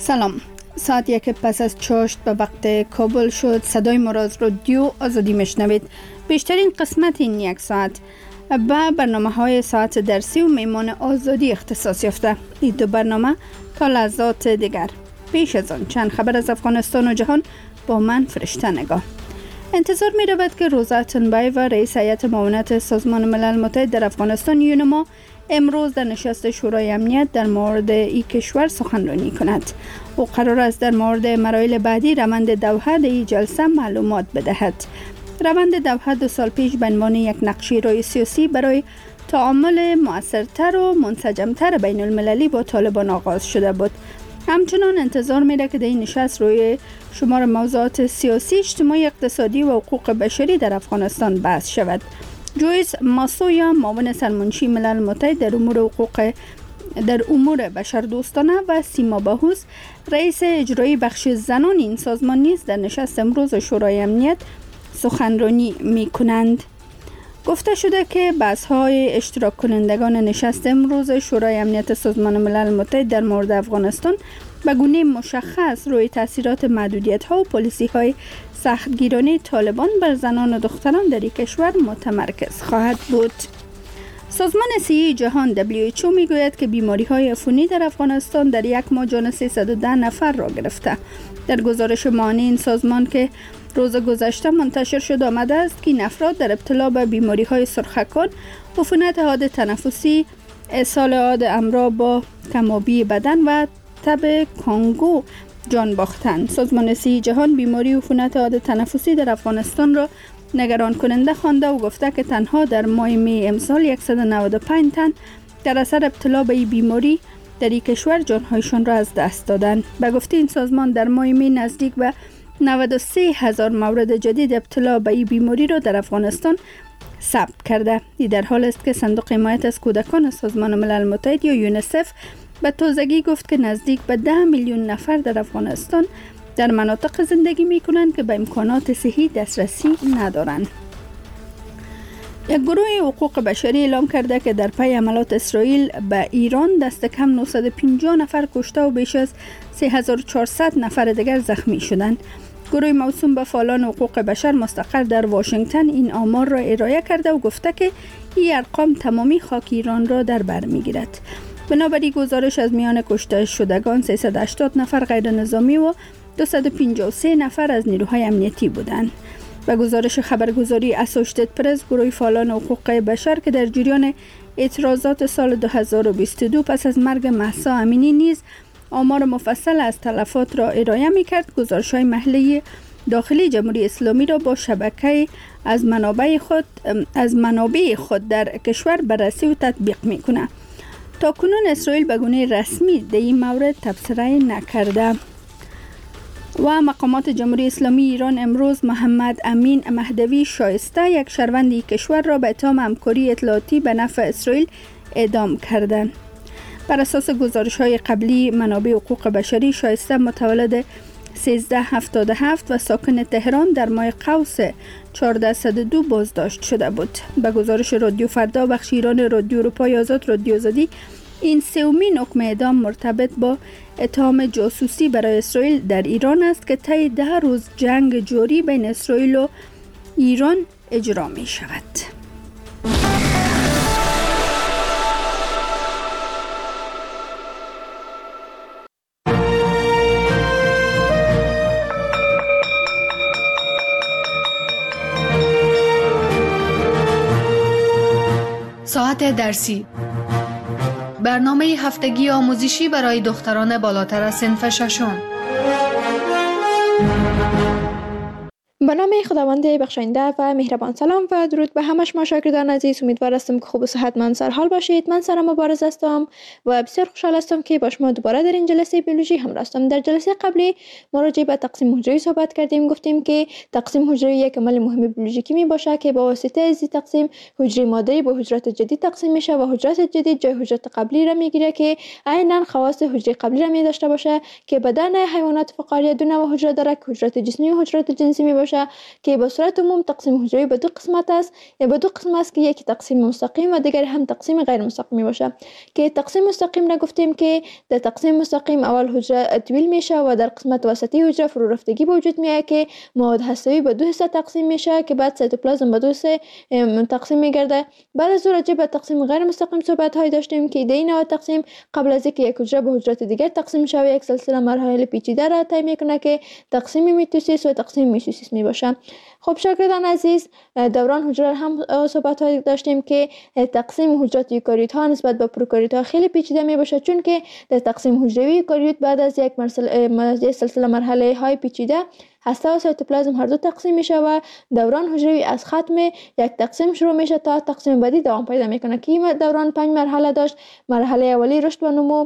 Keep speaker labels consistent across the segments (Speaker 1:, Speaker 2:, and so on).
Speaker 1: سلام. ساعت 1 پس از چاشت به وقت کابل شد. صدای ما را از رادیو آزادی میشنوید. بیشترین قسمت این یک ساعت به برنامه های ساعت درسی و میمان آزادی اختصاص یافته. این دو برنامه تا لحظات دیگر. پیش از آن چند خبر از افغانستان و جهان با من فرشته نگاه. انتظار می رود که روزا تنبای و رئیس هیئت معاونت سازمان ملل متحد در افغانستان یونما امروز در نشست شورای امنیت در مورد این کشور سخنرانی کند. او قرار است در مورد مراحل بعدی روند دوحه در این جلسه معلومات بدهد. روند دوحه 2 سال پیش به عنوان یک نقشه روی سیاسی برای تعامل مؤثرتر و منسجمتر بین المللی با طالبان آغاز شده بود. همچنان انتظار میره که در این نشست روی شمار موضوعات سیاسی، اجتماعی، اقتصادی و حقوق بشری در افغانستان بحث شود. جویس ماسویا، معاون سرمنشی ملل متحد در امور بشردوستانه و سیما باهوس، رئیس اجرایی بخش زنان این سازمان نیز در نشست امروز شورای امنیت سخنرانی می کنند. گفته شده که بحث‌های اشتراک کنندگان نشست امروز شورای امنیت سازمان ملل متحد در مورد افغانستان به گونه مشخص روی تاثیرات محدودیت‌ها و پالیسی‌های سختگیرانه طالبان بر زنان و دختران در این کشور متمرکز خواهد بود. سازمان صحی جهان WHO میگوید که بیماری‌های عفونی در افغانستان در یک ماه جان 310 نفر را گرفته. در گزارش ماهانه این سازمان که روز گذشته منتشر شد آمده است که این افراد در ابتلا به بیماری‌های سرخکان، عفونت حاد تنفسی، اسهال حاد همراه با کم‌آبی بدن و تب کانگو جان باختند. سازمان صحی جهان بیماری عفونت حاد تنفسی در افغانستان را نگران کننده خوانده و گفته که تنها در ماه می امسال 195 تن در اثر ابتلا به این بیماری در این کشور جانهایشان را از دست دادند. به گفته این سازمان در ماه می نزدیک به 93,000 مورد جدید ابتلا به این بیماری را در افغانستان ثبت کرده. این در حال است که صندوق حمایت از کودکان سازمان ملل متحد یا یونیسف به تازگی گفت که نزدیک به 10 میلیون نفر در افغانستان در مناطق زندگی می کنند که به امکانات صحی دسترسی ندارند. یک گروه حقوق بشری اعلام کرده که در پی حملات اسرائیل به ایران دست کم 950 نفر کشته و بیش از 3400 نفر دیگر زخمی شدند. گروه موسوم به فعالان حقوق بشر مستقر در واشنگتن این آمار را ارائه کرده و گفته که این ارقام تمامی خاک ایران را در بر میگیرد. بنابراین گزارش از میان کشته شدگان 380 نفر غیر نظامی و 253 نفر از نیروهای امنیتی بودند. به گزارش خبرگزاری اسوشیتد پرس، گروه فعالان حقوق بشر که در جریان اعتراضات سال 2022 پس از مرگ مهسا امینی نیز آمار مفصل از تلفات را ارائه می‌کرد، گزارش‌های محلی داخلی جمهوری اسلامی را با شبکه از منابع خود در کشور بررسی و تطبیق می‌کند. تاکنون اسرائیل به گونه رسمی در این مورد تبصره نکرده. و مقامات جمهوری اسلامی ایران امروز محمد امین مهدوی شایسته، یک شهروند کشور را به اتهام همکاری اطلاعاتی به نفع اسرائیل اعدام کردند. بر اساس گزارش‌های قبلی منابع حقوق بشری، شایسته متولد 1377 و ساکن تهران در ماه قوس 1402 بازداشت شده بود. به گزارش رادیو فردا بخش ایران رادیو اروپای آزاد رادیو آزادی، این سومین حکم اعدام مرتبط با اتهام جاسوسی برای اسرائیل در ایران است که طی 10 روز جنگ جاری بین اسرائیل و ایران اجرا می شود.
Speaker 2: ساعت درسی، برنامه هفتگی آموزشی برای دختران بالاتر از صنف ششم.
Speaker 3: به نام خداوند بخشاینده و مهربان. سلام و درود به همه شما شاگردان عزیز. امیدوار هستم که خوب و صحتمند سرحال باشید. من سارا مبارز هستم و بسیار خوشحال هستم که با شما دوباره در این جلسه بیولوژی همراه هستم. در جلسه قبلی ما راجع به تقسیم حجروی صحبت کردیم. گفتیم که تقسیم حجروی یک عمل مهم بیولوژیکی می باشه که با واسطه از این تقسیم حجره مادری با حجرات جدید تقسیم میشه و حجرات جدید جای حجرات قبلی را میگیره که عیناً خواص حجره قبلی را می داشته باشه که بدن حیوانات فقاریه دو نوع حجره داره که حجرات جسمی و حجرات جنسی می باشه میشه که به صورت عموم تقسیم حجروی به دو قسمت است. به دو قسم است که یکی تقسیم مستقیم و دیگر هم تقسیم غیر مستقیم باشه. که تقسیم مستقیم نگفتیم که در تقسیم مستقیم اول حجره طویل میشه و در قسمت وسطی حجره فرو رفتگی به وجود میاد که مواد هسته‌ای به دو حصه تقسیم میشه که بعد سایتوپلازم به دو حصه تقسیم میگرده. بعد از راجع به تقسیم غیر مستقیم صحبت های داشتیم که ایده نوع تقسیم قبل از اینکه یک حجره به حجرات دیگر تقسیم شود یک سلسله مراحل پیچیده را طی میکنه که تقسیم میتوسیس و تقسیم میتوسیس میباشه. خب شاگردان عزیز، دوران حجره هم صحبت های داشتیم که تقسیم حجرات یوکاریوت ها نسبت به پروکاریوت ها خیلی پیچیده میباشه، چون که در تقسیم حجروی یوکاریوت بعد از یک سلسله مرحله های پیچیده هسته و سایتوپلازم هر دو تقسیم میشه و دوران حجروی از ختم یک تقسیم شروع میشه تا تقسیم بعدی دوام پیدا میکنه که این دوران 5 مرحله داشت. مرحله اولی رشد و نمو،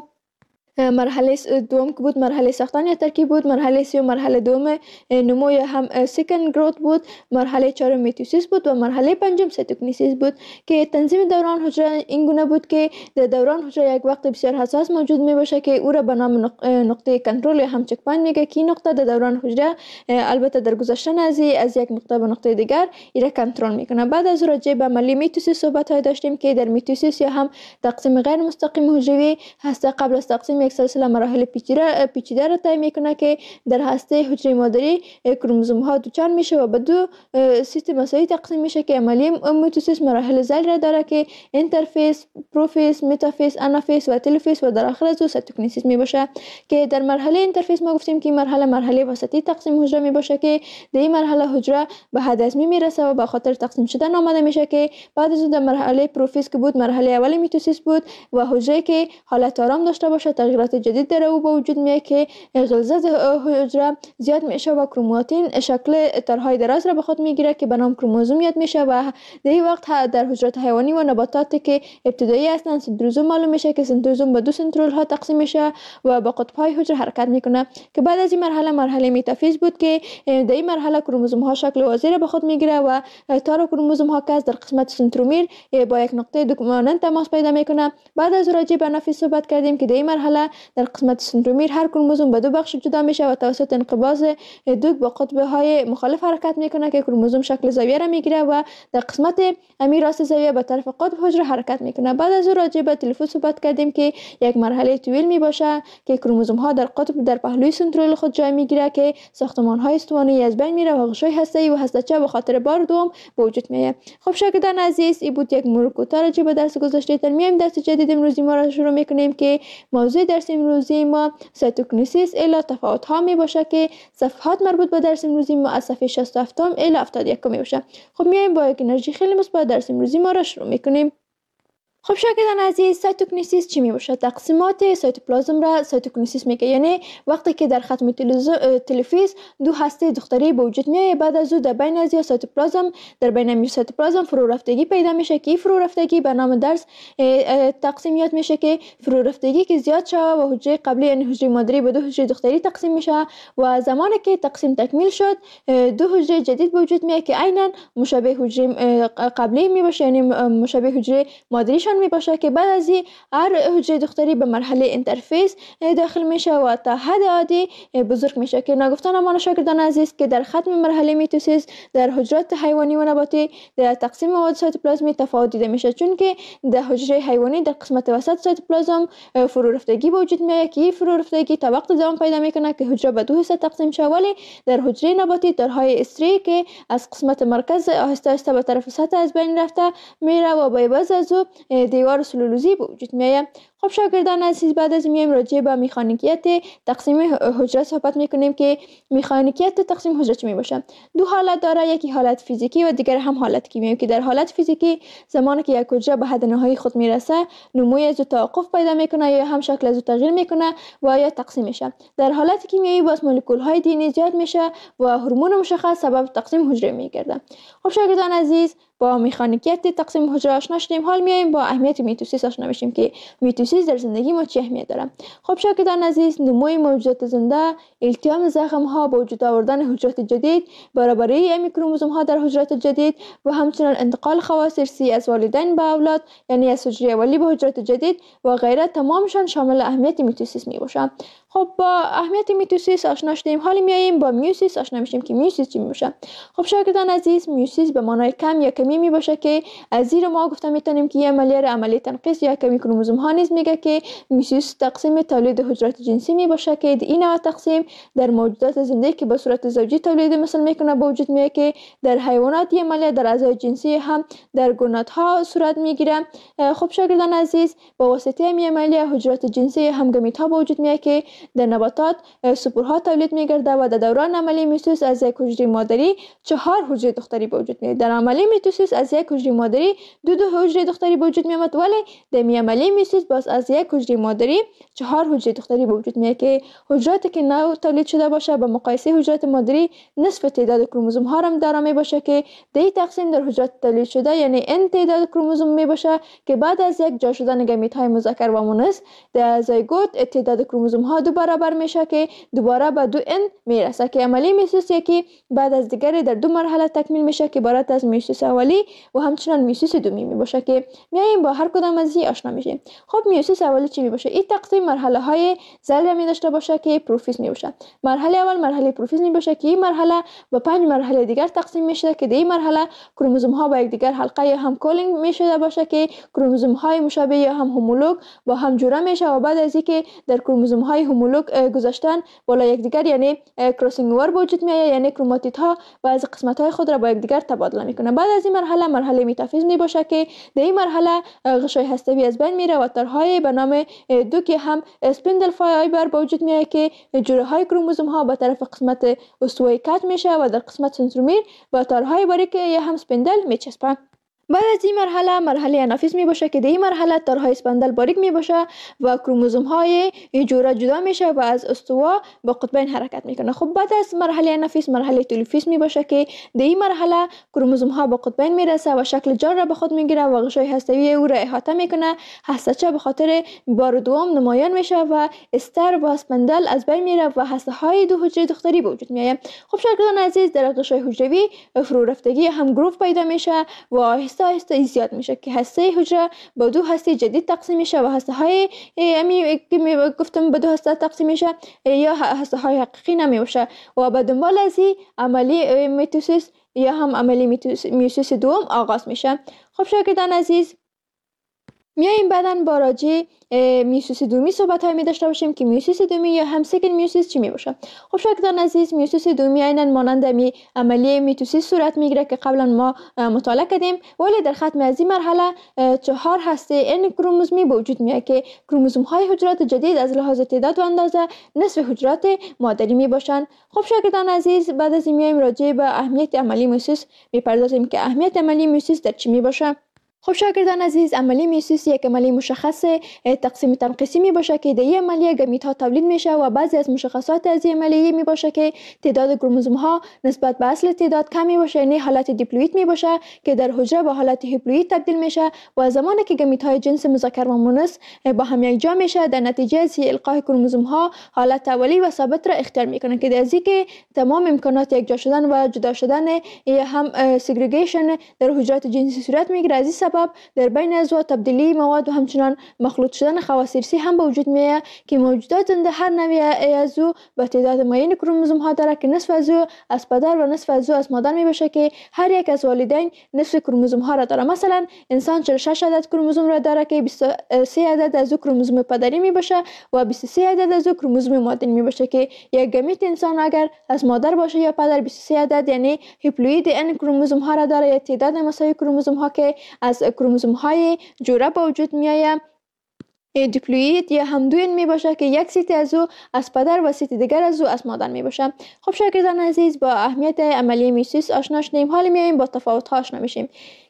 Speaker 3: مرحله دوم که بود مرحله ساختن یا ترکیب بود، مرحله سوم مرحله دوم نمو یا هم سیکند گروت بود، مرحله چهارم میتوسیس بود و مرحله پنجم سایتوکینیسیس بود. که تنظیم دوران حجره این گونه بود که در دوران حجره یک وقت بسیار حساس موجود می باشه که او را به نام نقطه کنترل یا هم چک پوینت میگه که این نقطه در دوران حجره البته در گذشتن از یک نقطه به نقطه دیگر ایره کنترل میکنه. بعد از راجع به عملی میتوسیس صحبت های داشتیم که در میتوسیس یا هم تقسیم غیر مستقیم حجروی هسته قبل از تقسیم یک سلسله مراحل پیچیده را طی میکنه که در هسته حجره مادری کروموزوم ها دوچار میشه و به دو سیستم مساوی تقسیم میشه که عملی میتوسیس مراحل ذیل را داره که اینترفیس، پروفیس، متافیس، آنافیس و تلوفیس و در آخر از او سایتوکینیسیس میباشه. که در مرحله اینترفیس ما گفتیم که مرحله وسطی تقسیم حجره میباشه که در این مرحله حجره به حد ازمی میرسه و به خاطر تقسیم شدن آماده میشه که بعد از اون در مرحله پروفیس که بود مرحله اولی میتوسیس بود و حجره که حالت آرام داشته باشه تغییرات جدید در او به وجود میاد که غلظت حجره زیاد میشه و کروماتین شکل تارهای دراز را به خود میگیره که به نام کروموزوم یاد میشه و در این وقت در حجرات حیوانی و نباتاتی که ابتدایی هستند سنتروزوم معلوم میشه که سنتروزوم به دو سنترول ها تقسیم میشه و با قطب های حجره حرکت میکنه. که بعد از این مرحله متافیز بود که در این مرحله کروموزوم ها شکل واضح را به خود میگیره و تار کروموزوم ها که در قسمت سنترومیر با یک نقطه دوگانه تماس پیدا میکنه. بعد از راجع به آنافیز صحبت کردیم که در این مرحله در قسمت سنترومیر هر کروموزوم به دو بخش جدا میشه و توسط انقباض دوگ با قطب های مخالف حرکت میکنه که کروموزوم شکل زاویه را میگیره و در قسمت راست زاویه به طرف قطب حجره حرکت میکنه. بعد از راجع به تلفوز صحبت کردیم که یک مرحله طویل میباشه که کروموزوم ها در قطب در پهلوی سنترول خود جای میگیره که ساختمان های استوانه‌ای از بین میره و غشای هسته‌ای و هسته‌چه به خاطر بار دوم به وجود میاد. خب شاگردان عزیز، این بود یک مرور کوتاه راجع به درس گذشته. در میایم درس جدید امروزی ما را شروع میکنیم که موضوع درس امروزی ما سایتوکینیسیس الی تفاوت ها می باشه که صفحات مربوط به درس امروزی ما از صفحه 67 الی 71 می باشه. خب میایم با یک انرژی خیلی مثبت درس امروزی ما را شروع میکنیم. خب شاگردان عزیز، سایتوکینیسیس چی می باشه؟ تقسیمات سایتوپلازم را سایتوکینیسیس میگه، یعنی وقتی که در ختم تلفیز دو هسته دختری به وجود میاد، بعد از او در بین از سایتوپلازم در بین سایتوپلازم فرو رفتگی پیدا میشه که فرو رفتگی به نام درس تقسیم یاد میشه که فرو رفتگی که زیاد شوه و حجره قبلی یعنی حجره مادری به دو حجره دختری تقسیم میشه و زمانی که تقسیم تکمیل شد دو حجره جدید به وجود میاد که عیناً مشابه حجره قبلی می باشه، یعنی مشابه حجره مادریشان می باشه که بعد از این هر حجره دختری به مرحله اینترفیس داخل میشه و تا حد عادی بزرگ میشه. که نگفتن امان شاگردان عزیز که در ختم مرحله میتوسیس در حجرات حیوانی و نباتی در تقسیم مواد سایتوپلازمی تفاوت دیده میشه، چون که در حجره حیوانی در قسمت وسط سایتوپلازم فرو رفتگی به وجود میاد که فرو رفتگی تا وقت دوام پیدا میکنه که حجره به دو حصه تقسیم شه، ولی در حجره نباتی تارهای استری که از قسمت مرکز آهسته آهسته به طرف سطح از بین رفته میره و با عوض از او دیوار سلولوزی به وجود میاد. خب شاگردان عزیز، بعد از میایم راجع به مکانیکیت تقسیم حجره صحبت میکنیم که مکانیکیت تقسیم حجره چی میباشه. دو حالت داره، یکی حالت فیزیکی و دیگر هم حالت کیمیایی. که در حالت فیزیکی زمانی که یک حجره به حد نهایی خود میرسه نموی از توقف پیدا میکنه یا هم شکل از تغییر میکنه و یا تقسیم میشه. در حالت کیمیایی باز مولکول های دی ان ای زیاد میشه و هورمون مشخص سبب تقسیم حجره میگرده. خب شاگردان عزیز، با مکانیکیت تقسیم حجره آشنا شدیم، حال میایم با اهمیت میتوسیس آشنا بشیم که میتوسیس در زندگی ما چه اهمیت داره. خب شاگردان عزیز، نموی موجودات زنده، التیام زخم ها، با وجود آوردن حجرات جدید، برابری امی کروموزوم ها در حجرات جدید و همچنین انتقال خواص ارثی از والدین به اولاد، یعنی از حجره اولی به حجرات جدید و غیره، تمامشان شامل اهمیت میتوسیس می باشه. خب با اهمیت میتوسیس آشنا شدیم، حالا میاییم با میوسیس آشنا میشیم که میوسیس چی میشه. خب شاگردان عزیز، میوسیس به معنای کم یا کمی می باشه که از زیر ما گفته میتونیم که عملیه تنقیص یا کمی کروموزوم ها نیز میگه که میوسیس تقسیم تولید حجرات جنسی می باشه که این نوع تقسیم در موجودات زنده که به صورت زوجی تولید مثل میکنه به وجود میاد که در حیوانات عملیه در اعضای جنسی هم در گوناتها صورت میگیره. خب شاگردان عزیز، با واسطه این عملیه حجرات جنسی هم گمیت ها به وجود میاد که در نباتات سپورها تولید میگرده و در دوران عملیه میتوسیس از یک حجره مادری 4 حجره دختری به وجود میاد. در عملیه میتوسیس از یک حجره مادری دو حجره دختری به وجود میاد، ولی در عملیه میتوسیس باز از یک حجره مادری 4 حجره دختری به وجود میاد که حجراتی که نو تولید شده باشه به مقایسه حجرات مادری نصف تعداد کروموزوم ها هم داره می باشه که دی تقسیم در حجرات تولید شده یعنی n تعداد کروموزوم می باشه که بعد از یک جا شدن گمیت های مذکر و مؤنث در زایگوت تعداد کروموزوم ها دو برابر میشه که دوباره به 2n میرسه که عملیه میتوسیس یکی بعد از دیگری در 2 مرحله تکمیل میشه که عبارت از میوسیس اولی و همچنین میوسیس دومی می باشه که میایم با هر کدام از این آشنا میشیم. خب میوسیس اولی چی می باشه؟ این تقسیم مرحله های زل می داشته باشه که پروفیز می باشه. مرحله اول مرحله پروفیز می باشه که این مرحله با 5 مرحله دیگر تقسیم میشه که در این مرحله کروموزوم ها با یکدیگر حلقه یا هم کولینگ میشه باشه که کروموزوم های مشابه یا هم هومولوگ با هم جوره میشه و بعد از اینکه در کروموزوم های هومولوگ گذاشتن بالا یکدیگر یعنی کراسینگ اوور به وجود میاد، یعنی کروماتید ها بعضی قسمت های خود را با یکدیگر تبادله میکنه. بعد از این مرحله متافیز می باشه که در این مرحله غشای هسته‌ای از بین میره و تارهای به نام دو که هم اسپندل فایبر به وجود میاد که جوره های کروموزوم ها به طرف قسمت استوایی کج میشه و در قسمت سنترومیر با تارهای باریک یا هم اسپندل میچسبه. بعد از این مرحله انافیز می باشه که در این مرحله تارهای اسپندل باریک می باشه و کروموزوم های جوره جدا میشه و از استوا به قطبین حرکت میکنه. خب بعد از مرحله انافیز مرحله تلوفیز می باشه که در این مرحله کروموزوم ها به قطبین میرسه و شکل جار را به خود میگیره و غشای هسته‌ای او را احاطه میکنه. هسته‌چه به خاطر بار دوم نمایان میشه و استر و اسپندل از بین میره و هسته های دو حجره دختری به وجود میاد. خب شاگردان عزیز، در غشای حجروی فرو رفتگی هم گروه پیدا میشه و آهسته زیاد میشه که هسته حجره با 2 هسته جدید تقسیم میشه و هسته های که گفتم به 2 هسته تقسیم میشه یا هسته های حقیقی نمیشه و به دنبال از این عملی میتوسیس یا هم عملی میوسیس دوم آغاز میشه. خب شاگردان عزیز، میایم بعداً با راجع میوسیس دومی صحبت های می داشته باشیم که میوسیس دومی یا هم سیکل میوسیس چی می باشه. خب شاگردان عزیز، میوسیس دومی عیناً مانند عملیه میتوسیس صورت میگیره که قبلا ما مطالعه کردیم، ولی در ختم از این مرحله 4 هسته ان کروموزومی به وجود میاد که کروموزوم های حجرات جدید از لحاظ تعداد و اندازه نصف حجرات مادری می باشن. خب شاگردان عزیز، بعد از این میایم راجع به اهمیت عملی میوسیس میپردازیم که اهمیت عملی میوسیس در چی می باشه. خب شاگردان عزیز، عملیه میوسیس یک عملیه مشخص تقسیم تنقیصی می باشه که در این عملیه گمیت ها تولید میشه و بعضی از مشخصات از این عملیه می باشه که تعداد کروموزوم ها نسبت به اصل تعداد کم می باشه، یعنی حالت دیپلوید می باشه که در حجره به حالت هیپلوید تبدیل میشه و زمانی که گمیت های جنس مذکر و مؤنث با هم یک جا میشه در نتیجه از القای کروموزوم ها حالت اولی و ثابت را اختیار میکنه که در ازی که تمام امکانات یک جا شدن و جدا شدن یا هم سگریگیشن در حجرات جنسی صورت میگیره. از این سبب در بین اعضا تبدیلی مواد و همچنان مخلوط شدن خواص ارثی هم به وجود میاد که موجودات زنده هر نوع اعضا با تعداد معین کروموزوم ها داره که نصف از او از پدر و نصف از او از مادر می باشه که هر یک از والدین نصف کروموزوم ها را داره. مثلا انسان 46 عدد کروموزوم را داره که 23 عدد از او کروموزوم پدری می باشه و 23 عدد از او کروموزوم مادری می باشه که یک گمیت انسان اگر از مادر باشه یا پدر 23 عدد یعنی هیپلوید ان کروموزوم ها را داره یا تعداد مساوی کروموزوم ها که از کروموزوم های جوره با وجود میآید دیپلوید یا هم دوین می باشه که یک سیت از او از پدر و سیت دیگر از او از مادر می باشه. خب شاگردان عزیز، با اهمیت عملی میوسیس آشنا شدیم، حالا میایم با تفاوت ها آشنا میشیم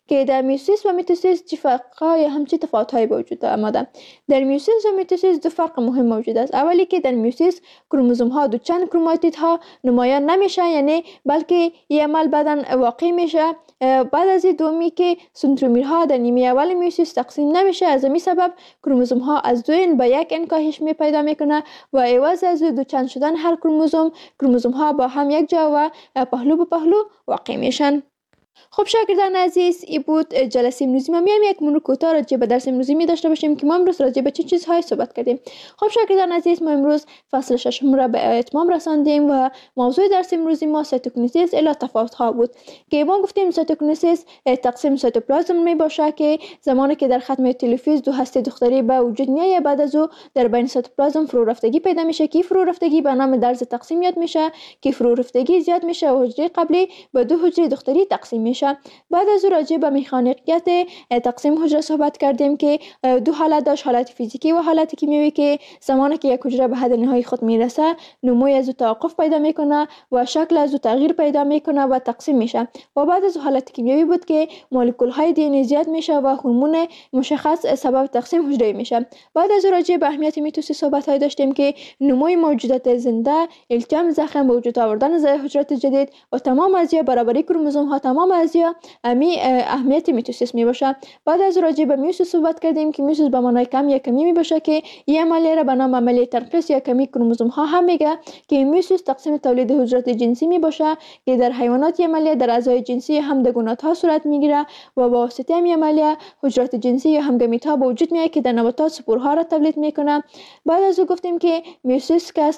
Speaker 3: که در میوسیس و میتوسیس چه فرق‌های هم چه تفاوت‌هایی به وجود آمده. در میوسیس و میتوسیس دو فرق مهم موجود است. اولی که در میوسیس کروموزوم‌ها دو چند کروماتیدها نمایان نمیشه، یعنی بلکه این عمل بعداً واقع میشه. بعد از دومی که سنترومیرها در نیمه اول میوسیس تقسیم نمیشه، از همین سبب کروموزوم‌ها از 2 به 1 انکاهش می پیدا میکنه و عوض از دو چند شدن هر کروموزوم‌ها با هم یک جا و پهلو به پهلو واقع میشن. خب شاگردان عزیز، این بود جلسه امروزی ما. میایم یک مرور کوتاه راجع به درس امروزی می داشته باشیم که ما امروز راجع به چه چیزهای صحبت کردیم. خب شاگردان عزیز، ما امروز فصل 6 را به اتمام رساندیم و موضوع درس امروزی ما سایتوکینیزیس الی تفاوت‌ها بود که ما گفتیم سایتوکینیزیس تقسیم سایتوپلازم می باشه که زمانی که در ختم تلوفیز دو هسته دختری به وجود میاد، بعد از او در بین سایتوپلازم فرو رفتگی پیدا میشه که فرو رفتگی به نام درز تقسیم یاد میشه که فرو رفتگی زیاد میشه و حجره قبلی به دو حجره دختری تقسیم میشه. بعد از راجع به مکانیکیت تقسیم حجره صحبت کردیم که دو حالت داشت، حالت فیزیکی و حالت کیمیایی، که زمانی که یک حجره به حد نهایی خود میرسه نموی از توقف پیدا میکنه و شکل از تغییر پیدا میکنه و تقسیم میشه. و بعد از حالت کیمیایی بود که مولکول های دی ان ای زیاد میشه و هورمون مشخص سبب تقسیم حجره میشه. بعد از راجع به اهمیت میتوسیس صحبت های داشتیم که نموی موجودات زنده، التیام زخم، به وجود آوردن حجرات جدید و تمام ازیا برابری کروموزوم ها، تمام ازیا اهمیت میتوسیس می باشه. بعد از راجع به میوسیس صحبت کردیم که میوسیس به معنای کمی یا کمی می باشه که این عملیه را به نام عملیه تنقیص یا کمی کروموزوم ها هم میگه که میوسیس تقسیم تولید حجرات جنسی می باشه که در حیوانات این عملیه در اعضای جنسی همدگونات ها صورت میگیره و با واسطه این عملیه حجرات جنسی یا همگامیت ها به وجود میاد که در نباتات سپورها را تولید میکنه. بعد از او گفتیم که میوسیس که است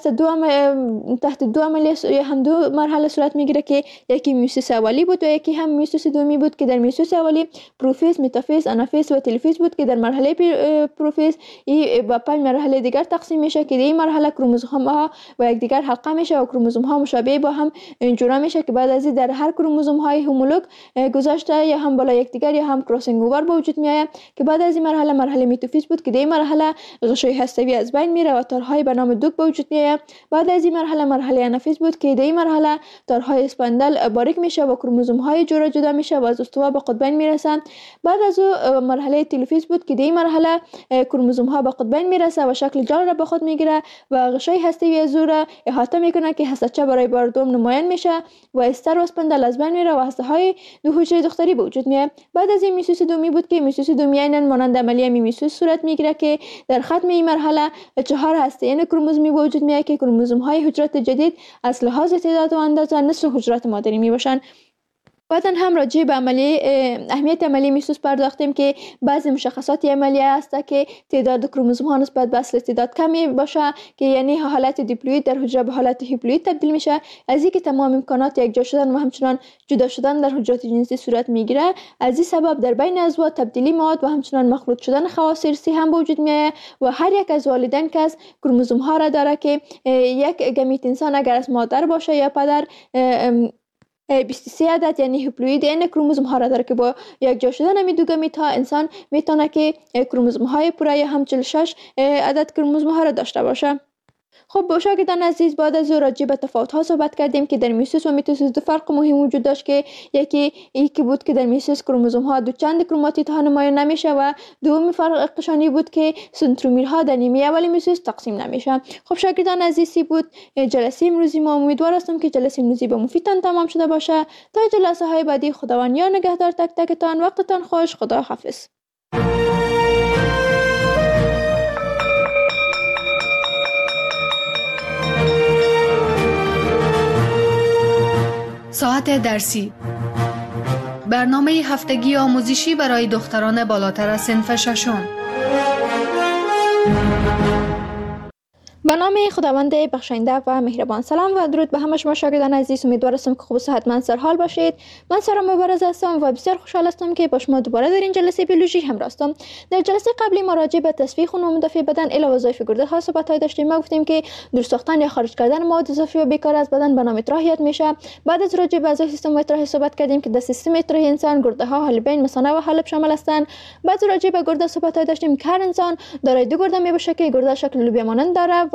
Speaker 3: تحت دو عملیه یا هم دو مرحله صورت میگیره که یکی میوسیس اولی بود و یکی هم میوسیس دومی بود که در میوسیس اولی پروفیز، متافیز، آنافیز و تلفیز بود که در مرحله پروفیز با 5 مرحله دیگر تقسیم میشه که در این مرحله کروموزوم ها و یکدیگر حلقه میشه و کروموزوم ها مشابه با هم جورا میشه که بعد از در هر کروموزوم های هومولوگ گذاشته یا هم بالا یکدیگر یا هم کراسینگ اوور به وجود میاد که بعد از این مرحله متافیز بود که در این مرحله غشای هسته‌ای از بین میره و تارهای به نام دوک به وجود میاد. بعد از این مرحله آنافیز بود که در این مرحله تارهای اسپاندل باریک میشه و کروموزوم های جورا جدا میشه و از استوا به قطبین میرسن. بعد از مرحله تلفیز بود که در این مرحله کروموزوم ها به قطبین میرسه و شکل جال را به خود میگیره و غشای هسته‌ای از او را احاطه میکنه که هسته‌چه برای بار دوم نمایان میشه و استر و اسپاندل از بین میره و هسته های دو حجره دختری به وجود میاد. بعد از این میوسیس دومی بود که میوسیس دومی عیناً مانند عملیه میوسیس صورت میگیره که در ختم این مرحله 4 هسته یعنی کروموزومی به وجود میاد که کروموزوم های حجرات جدید از لحاظ تعداد و اندازه نصف حجرات مادری میباشن. بعداً هم راجع به اهمیت عملیه میوسیس پرداختیم که بعضی مشخصات عملیه است که تعداد کروموزوم ها نسبت به اصل تعداد کمی باشه که یعنی حالت دیپلوید در حجره به حالت هیپلوید تبدیل میشه. از اینکه تمام امکانات یکجا شدن و همچنان جدا شدن در حجرات جنسی صورت میگیره، از این سبب در بین عضوات تبدیلی مواد و همچنان مخلوط شدن خواص ارثی هم به وجود میاد و هر یک از والدین که از کروموزوم ها را داره که یک گمیت انسان اگر از مادر باشه یا پدر 23 عدد یعنی هیپلوید این کروموزوم ها را داره که با یک جا شدن همین دو گمیت ها انسان میتونه که کروموزوم های پوره یا هم 46 عدد کروموزوم ها را داشته باشه. خب شاگردان عزیز، بعد از راجع به تفاوت ها صحبت کردیم که در میوسیس و میتوسیس دو فرق مهم وجود داشت که یکی بود که در میوسیس کروموزوم ها دو چند کروماتید ها نمایان نمیشه و دومی فرق قشانی بود که سنترومیرها در نیمه اول میوسیس تقسیم نمیشه. خب شاگردان عزیزی بود جلسه امروزی ما. امیدوار هستم که جلسه امروزی به مفیدتان تمام شده باشه. تا جلسه های بعدی خداوند یار نگهدار تک تکتان. وقتتان خوش. خدا حافظ.
Speaker 2: ساعت درسی، برنامه هفتگی آموزشی برای دختران بالاتر از صنف ششم.
Speaker 3: به نام خداوند بخشنده و مهربان. سلام و درود به همه شما شاگردان عزیز. امیدوار هستم که خوب و صحتمند سرحال باشید. من سارا مبارز هستم و بسیار خوشحال هستم که با شما دوباره در این جلسه بیولوژی همراه هستم. در جلسه قبلی ما راجع به تصفیه خون و مدافع بدن الی وظایف گرده ها صحبت داشتیم. ما گفتیم که درست ساختن یا خارج کردن مواد اضافی و بیکار از بدن به نام اطراح یاد میشه. بعد از راجع به اعضای سیستم اطراحی صحبت کردیم که در سیستم اطراحی انسان گرده ها، حالبین، مثانه و حالب شامل هستند. بعد راجع به گرده صحبت داشتیم که هر انسان دارای دو گرده می باشه که گرده شکل لوبیا مانند داره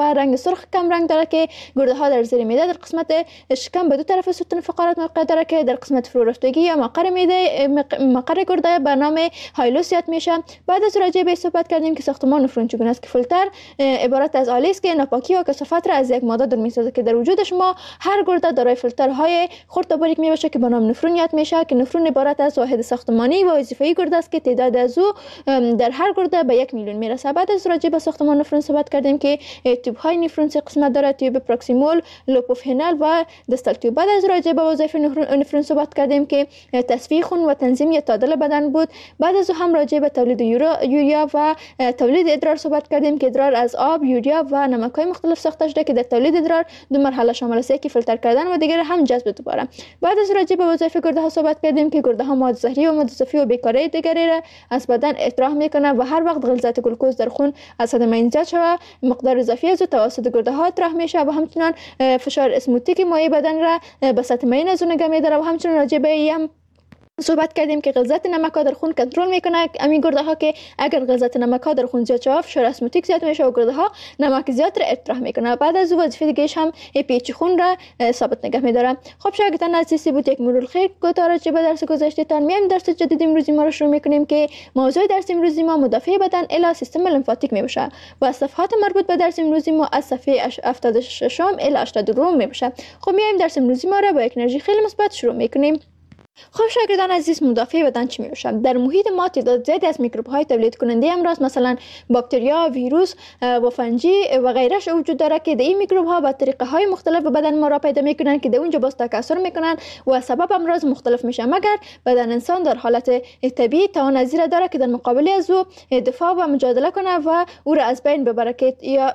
Speaker 3: و رنگ سرخ کم رنگ داره که گرده ها در زیر معده در قسمت شکم به دو طرف ستون فقرات موقع داره که در قسمت فرو رفتگی یا مقر معده مقر گرده به نام هایلوس یاد میشه. بعد از راجع به صحبت کردیم که ساختمان نفرون چگونه است که فیلتر عبارت از آله است که ناپاکی و کثافت را از یک ماده دور میسازه که در وجود شما هر گرده دارای فیلترهای خرد و باریک میباشه که به نام نفرون یاد میشه که نفرون عبارت از واحد ساختمانی و وظیفه‌ای گرده است که تعداد از او در هر گرده به 1 میلیون میرسه. بعد از راجع به ساختمان نفرون صحبت کردیم که تیوب های نفرون سه قسمت داره: تیوب پروکسیمال، لوپوفینال و دستال تیوب. بعد از راجع به وظایف نفرون صحبت کردیم که تصفیه خون و تنظیم یا تعادل بدن بود. بعد از هم راجع به تولید یوریا و تولید ادرار صحبت کردیم که ادرار از آب، یوریا و نمک‌های مختلف ساخته شده که در تولید ادرار دو مرحله شامل است: یکی فیلتر کردن و دیگر هم جذب دوباره. بعد از راجع به وظایف گرده ها صحبت کردیم که گرده ها مواد زهری و مواد اضافی و بیکاری دیگری را از بدن اطراح میکنه و هر وقت غلظت گلوکوز در خون از حد معین زیاد شود مقدار اضافی از توسط گرده ها اطراح میشه و همچنین فشار اسموتیک مایع بدن را به سطح معین از اون نگه میداره. و همچنین راجع به صحبت کردیم که غلظت نمک ها در خون کنترل میکنه همین گرده ها که اگر غلظت نمک ها در خون زیاد شود فشار اسموتیک زیاد میشه و گرده ها نمک زیاد را اطراح میکنه. بعد از وظیفه دیگه‌اش هم پیچ خون را ثابت نگه میداره. خب شاگردان عزیزی بود یک مرور خیر کوتاه راجع به درس گذشته تان. میایم درس جدید امروزی ما رو شروع میکنیم که موضوع درس امروزی ما مدافع بدن الی سیستم لمفاتیک میباشه و صفحات مربوط به درس امروزی ما از صفحه 76 الی 82 میباشه. خب میایم درس امروزی ما رو با یک انرژی خیلی مثبت شروع میکنیم. خب شاگردان عزیز، مدافع بدن چی میشه؟ در محیط ما تعداد زیادی از میکروب های تولید کننده امراض مثلا باکتریا، ویروس و فنجی و غیرش وجود داره که این میکروب ها به طریقه های مختلف به بدن ما را پیدا میکنن که در اونجا باز تکثر میکنن و سبب امراض مختلف میشه، مگر بدن انسان در حالت طبیعی توان از این داره که در مقابل از او دفاع و مجادله کنه و او را از بین ببره که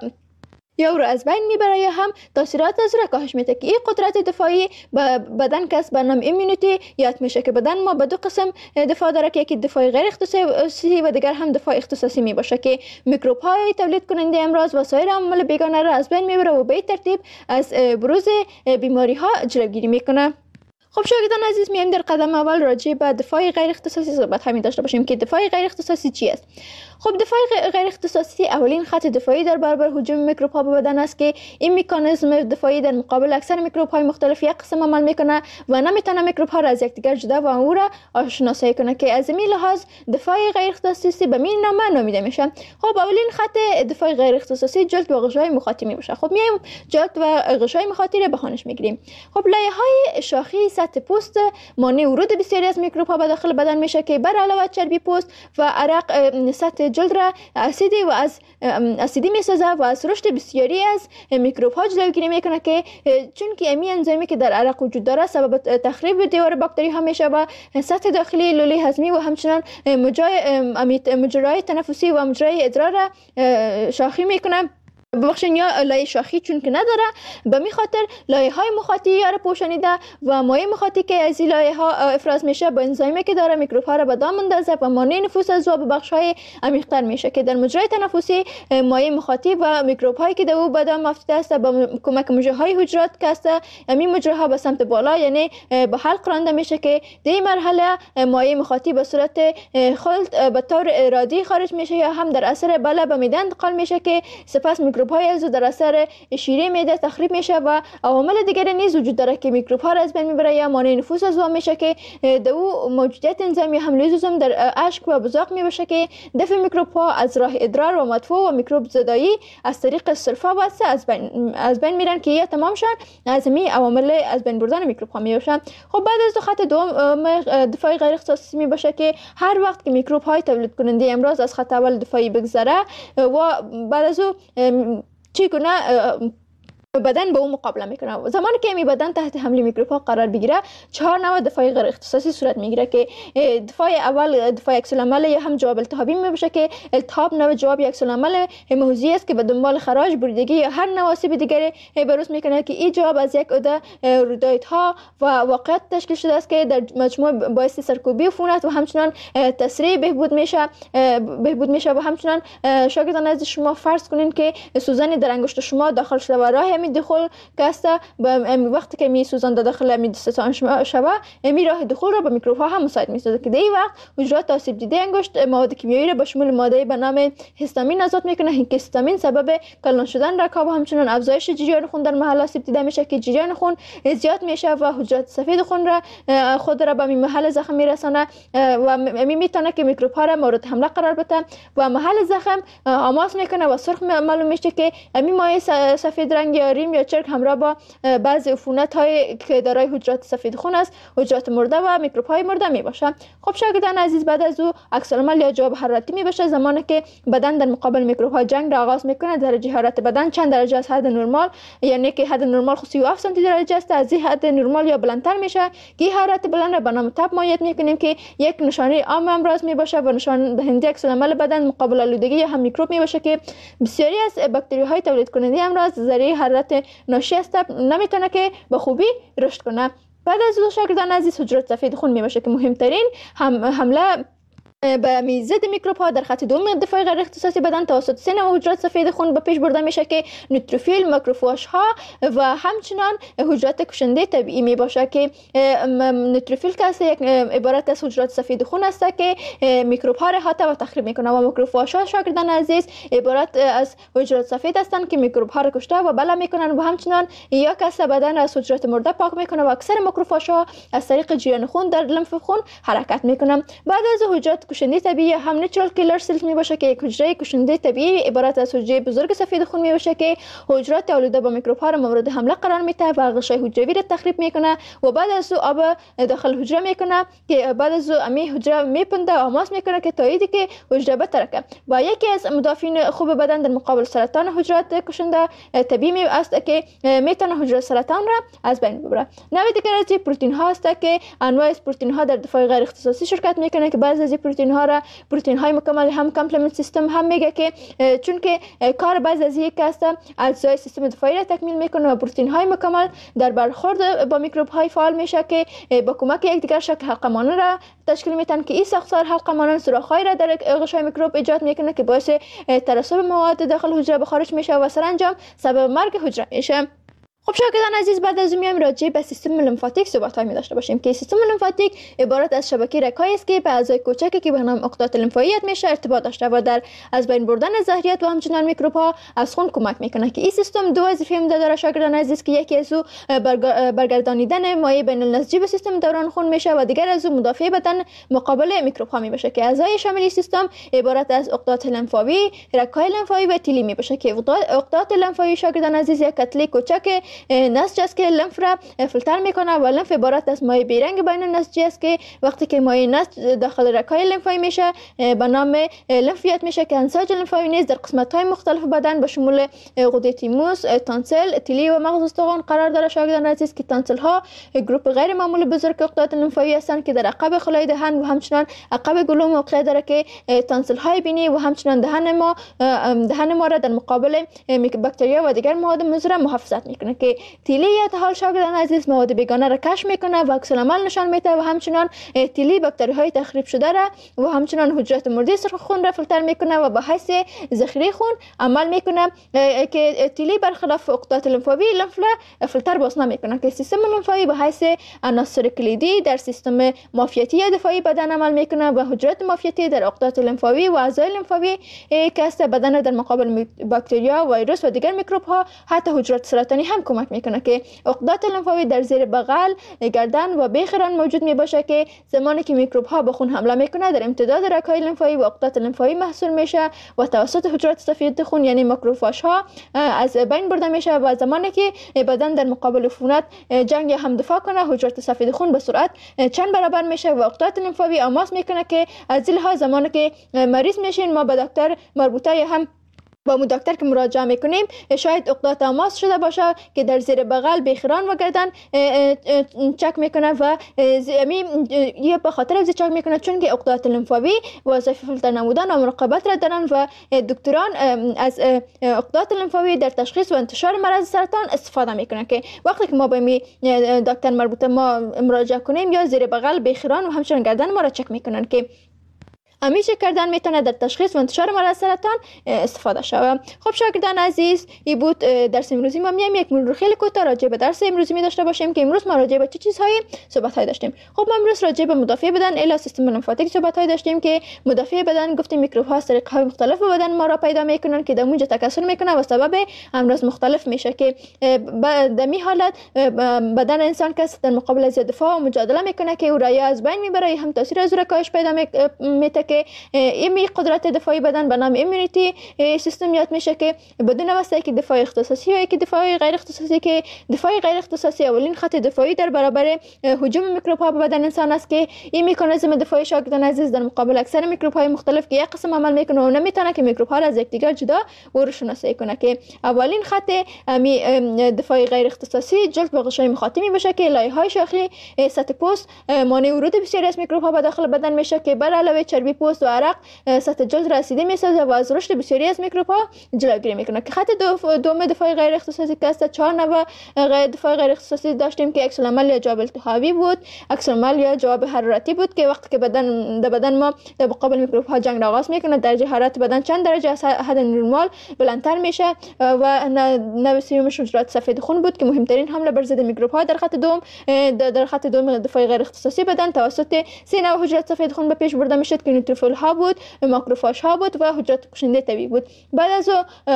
Speaker 3: یا او را از بین میبره یا هم تاثیرات از او را کاهش میده که این قدرت دفاعی بدن کس به نام ایمونیتی یاد میشه که بدن ما به دو قسم دفاع داره که یکی دفاع غیر اختصاصی و دیگر هم دفاع اختصاصی میباشه که میکروب های تولید کننده امراض و سایر عوامل بیگانه را از بین میبره و به این ترتیب از بروز بیماری ها جلوگیری میکنه. خب شاگردان عزیز، میایم در قدم اول راجع به دفاع غیر اختصاصی صحبت همین داشته باشیم که دفاع غیر اختصاصی چی است. خب دفاع غیر اختصاصی اولین خط دفاعی در برابر هجوم میکروب ها به بدن است که این مکانیزم دفاعی در مقابل اکثر میکروب های مختلف یک قسم عمل میکنه و نمیتونه میکروب ها را از یکدیگر جدا و او را آشناسایی کنه که از این لحاظ دفاع غیر اختصاصی به این نام نامیده میشه. خب اولین خط دفاع غیر اختصاصی جلد و غشای مخاطی میشه. خب میایم جلد و غشای مخاطی را به خانش میگیریم. خب لایه های شاخی سطح پوست مانع ورود بسیاری از میکروب ها به داخل بدن میشه که بر علاوه چربی پوست و عرق سطح جلد را اسیدی میسازه و از رشد بسیاری از میکروب ها جلوگیری میکنه که چون که امی انزیمی که در عرق وجود داره سبب تخریب دیوار باکتری ها میشه و سطح داخلی لوله هضمی و همچنان مجرای تنفسی و مجرای ادرار را شاخی میکنه. ببخشید یا لایه شاخی چون که نداره به می خاطر لایه های مخاطی یا را پوشانیده و مایع مخاطی که از این لایه ها افراز میشه با انزیمی که داره میکروب ها را به دام میندازه و مانع نفوذ از او به بخش های عمیق تر میشه که در مجرای تنفسی مایع مخاطی و میکروب هایی که در او به دام افتاده است با کمک مجرا های حجرات که است همین مجراها به سمت بالا یعنی به حلق رانده میشه که در این مرحله مایع مخاطی به صورت خلط به طور ارادی خارج میشه یا هم در اثر بالا به معده انتقال میشه که سپس میکروب های از در اثر شیره معده تخریب میشه و عوامل دیگری نیز وجود داره که میکروب ها را از بین میبره یا مانع نفوذ از او میشه که در او موجودیت انزیم یا هم لیزوزوم در اشک و بزاق میباشه که دفع میکروب ها از راه ادرار و مدفوع و میکروب زدایی از طریق سلفا واسه از بین میرن که یا تمام شن از می عوامل از بین بردن میکروب ها میباشن. خب بعد از خط دوم دفاع غیر اختصاصی میباشه که هر وقت که میکروب های تولید کننده امراض از خط اول دفاعی بگذره و بعد از او چگونه بدن به اون مقابله میکنه. زمانی که بدن تحت حمله میکروب ها قرار بگیره 4 نوع دفاع غیر اختصاصی صورت میگیره که دفاع اول دفاع عکس العمل یا هم جواب التهابی میباشه که التهاب نوع جواب عکس العمل محوزی است که به دنبال خراش، بریدگی یا هر نوع آسیب دیگری بروز میکنه که این جواب از یک عده رودایت‌ها و واقعیت تشکیل شده است که در مجموع باعث سرکوبی عفونت و همچنان تسریع بهبود میشه و همچنان شاگردان از شما فرض کنین که سوزن در انگشت شما داخل شده و راه امی دخول کاستا وقتی که می سوزانده داخل امی دستان شبه امی راه دخول را به میکروب ها هم مساعد میسازه که در این وقت حجرات آسیب دیده انگشت مواد کیمیایی را به شمول ماده به نام هیستامین آزاد میکنه که هیستامین سبب کلان شدن رکاب و همچنین افزایش جریان خون در محل آسیب دیده میشه که جریان خون زیاد میشه و حجرات سفید خون را خود را به محل زخم میرسانه و میتونه که میکروب ها را مورد حمله قرار بده و محل زخم آماس میکنه و سرخ معلوم میشه که امی مایع سفید رنگ یا ریم یا چرک همراه با بعضی عفونت های که دارای حجرات سفید خون است حجرات مرده و میکروب های مرده می باشه. خب شاگردان عزیز بعد از او عکس العمل یا جواب حرارتی می باشه زمانی که بدن در مقابل میکروب ها جنگ را آغاز میکنه. درجه حرارت بدن چند درجه از حد نرمال یعنی که حد نرمال 37 سانتی درجه است از این حد نرمال یا بلندتر میشه که حرارت بلند را به نام تب مایع میکنیم که یک نشانه عام امراض می باشه و نشان دهنده عکس العمل بدن مقابل آلودگی یا هم میکروب می باشه که بسیاری از باکتری های تولید کننده امراض ذریعه حرارت ناشی از تب نمیتونه که به خوبی رشد کنه. بعد از او شاگردان عزیز حجرات سفید خون می باشه که مهمترین حمله به ضد میکروب ها در خط دوم دفاع غیر اختصاصی بدن توسط سه نوع حجرات سفید خون به پیش برده میشه که نوتروفیل، ماکروفاژ ها و همچنان حجرات کشنده طبیعی می باشه که نوتروفیل که یک عبارت از حجرات سفید خون است که میکروب ها را احاطه و تخریب میکنه و ماکروفاژ ها شاگردان عزیز عبارت از حجرات سفید هستند که میکروب ها را کشته و بلا میکنن و همچنان یا کس بدن از حجرات مرده پاک میکنه و اکثر ماکروفاژ ها از طریق جریان خون در لمف خون حرکت میکنن. بعد از حجرات کشنده طبیعی هم نیچرال کیلر سلز می باشه که یک حجره کشنده طبیعی عبارت از حجره بزرگ سفید خون می باشه که حجرات آلوده با میکروب ها را مورد حمله قرار میده و غشای حجروی را تخریب میکنه و بعد از او آب داخل حجره میکنه که بعد از او امی حجره میپنده و آماس میکنه که تاییدی که حجره بترکه و یکی از مدافعین خوب بدن در مقابل سرطان حجرات کشنده طبیعی است که میتونه حجره سرطان را از بین ببره. نوع دیگر از پروتئین ها است که انواع از پروتئین ها در دفاع غیر اختصاصی شرکت میکنه که بعضی از پروتئین ها را پروتئین های مکمل هم کامپلمنت سیستم هم میگه که چون که کار بعضی از یک است اجزای سیستم دفاعی را تکمیل میکنه و پروتئین های مکمل در برخورد با میکروب های فعال میشه که با کمک یکدیگر شکل حلقه مانند را تشکیل میدن که این ساختار حلقه مانند سوراخ های را در غشای میکروب ایجاد میکنه که باعث ترسب مواد داخل حجره به خارج میشه و سرانجام سبب مرگ حجره میشه. خب شاگردان عزیز بعد از میایم راجع به سیستم لمفاتیک صحبت می داشته باشیم که سیستم لمفاتیک عبارت از شبکه رگ‌هایی است که به اعضای کوچکی که به نام عقدات لمفاویت میشه ارتباط داشته و در از بین بردن زهریات و همچنین میکروب ها از خون کمک میکنه که این سیستم دو وظیفه داره شاگردان عزیز که یکی از او برگردانیدن مایع بین النسجی به سیستم دوران خون میشه و دیگر از او مدافع بدن مقابل میکروب ها میشه که اعضای شامل سیستم عبارت از عقدات لمفاوی، رگ‌های لمفاوی و تیلی میشه که عقدات لمفاوی شاگردان عزیز یک کتله کوچک نسج است که لمف را فیلتر میکنه و لمف عبارت از مایع بیرنگ بین النسجی است که وقتی که مایع نسج داخل رگ‌های لمفاوی میشه به نام لمفیت میشه که انساج لمفاوی نیز در قسمت‌های مختلف بدن به شمول غده تیموس، تانسل، تیلی و مغز استخوان قرار داره شاگردان عزیز که تانسل ها گروپ غیر معمول بزرگ عقدات لمفاوی هستند که در عقب خلای دهن و همچنین عقب گلو موقع داره که تانسل های بینی و همچنین دهن ما را در مقابل باکتریا و دیگر مواد مضر محافظت میکنه که تیلی یا حال شاگردان عزیز مواد بیگانه را کشف میکنه و عکس العمل نشان میده و همچنین تیلی باکتری های تخریب شده را و همچنین حجرات مرده سرخ خون را فیلتر میکنه و به حیث ذخیره خون عمل میکنه که تیلی برخلاف عقدات لمفاوی لمف را فیلتر باز نمیکنه که سیستم لمفاوی به حیث عناصر کلیدی در سیستم معافیتی یا دفاعی بدن عمل میکنه و حجرات معافیتی در عقدات لمفاوی و اعضای لمفاوی که است بدن را در مقابل باکتریا، ویروس و دیگر میکروب ها حتی حجرات سرطانی هم کمک میکنه که عقدات لمفاوی در زیر بغل، گردن و بیخران موجود می باشه که زمانی که میکروب ها به خون حمله میکنه در امتداد رگ‌های لمفاوی و عقدات لمفاوی محصول میشه و توسط حجرات سفید خون یعنی ماکروفاژ ها از بین برده میشه و زمانی که بدن در مقابل عفونت جنگ یا هم دفاع کنه حجرات سفید خون به سرعت چند برابر میشه و عقدات لمفاوی آماس میکنه که از این لحاظ زمانی که مریض میشین ما به دکتر مربوطه یا هم با دکتر که مراجعه میکنیم شاید عقدات آماس شده باشه که در زیر بغل، بیخران و گردن چک میکنه و یه به خاطر از چک میکنه چون که عقدات لمفاوی وظیفه فیلتر نمودن و مراقبت را دارن و دکتران از عقدات لمفاوی در تشخیص و انتشار مرض سرطان استفاده میکنه که وقتی که ما به دکتر مربوطه ما مراجعه کنیم یا زیر بغل، بیخران و همچنین گردن ما را چک میکنن که همیشه کردن میتونه در تشخیص و انتشار مرض سرطان استفاده شود. خب شاگردان عزیز، این بود درس امروزی ما. میایم یک مرور خیلی کوتاه راجع به درس امروزی می داشته باشیم که امروز ما راجع به چه چیزهایی صحبت داشتیم. خب ما امروز راجع به مدافع بدن الی سیستم لمفاتیک صحبت داشتیم که مدافع بدن گفتیم میکروب ها از طریق‌های مختلف به بدن ما را پیدا میکنن که در اونجا تکثر میکنه و سبب امراض مختلف میشه که در می حالت بدن انسان کس در مقابل از دفاع و مجادله میکنه که او را از بین میبره، هم تاثیر از کاهش پیدا میته که این قدرت دفاعی بدن به نام ایمونیتی سیستم یاد میشه که بدون واسطه که دفاع اختصاصی و که دفاع غیر اختصاصی، که دفاع غیر اختصاصی اولین خط دفاعی در برابر هجوم میکروب ها به بدن انسان است که این مکانیزم دفاعی شاگردان عزیز در مقابل اکثر میکروب های مختلف که یک قسم عمل میکنه و نمیتونه که میکروب ها را از یکدیگر جدا و رو شناسایی کنه. که اولین خط دفاع غیر اختصاصی جلد به غشای مخاطی باشه که لایه‌های شاخی سطح پوست مانع ورود بسیاری از میکروب ها به داخل بدن میشه که بر علاوه چربی پوست و عرق سطح جلد رسیده میسازه و از رشد بسیاری از میکروب ها جلوگیری میکنه. که خط دوم دفاع غیر اختصاصی که است 4 نوع دفاع غیر اختصاصی داشتیم که عکس العمل یا جواب التهابی بود، عکس العمل یا جواب حرارتی بود که وقتی که بدن ما در مقابل میکروب ها جنگ آغاز میکنه درجه حرارت بدن چند درجه از حد نرمال بلندتر میشه و نوع سومش حجرات سفید خون بود که مهمترین حمله بر ضد میکروب ها در خط دوم دفاع غیر اختصاصی بدن توسط 3 نوع حجرات سفید خون به پیش برده میشد که نیوتروفیل ها بود، ماکروفاژ ها بود و حجرات کشنده طبیعی بود. بعد از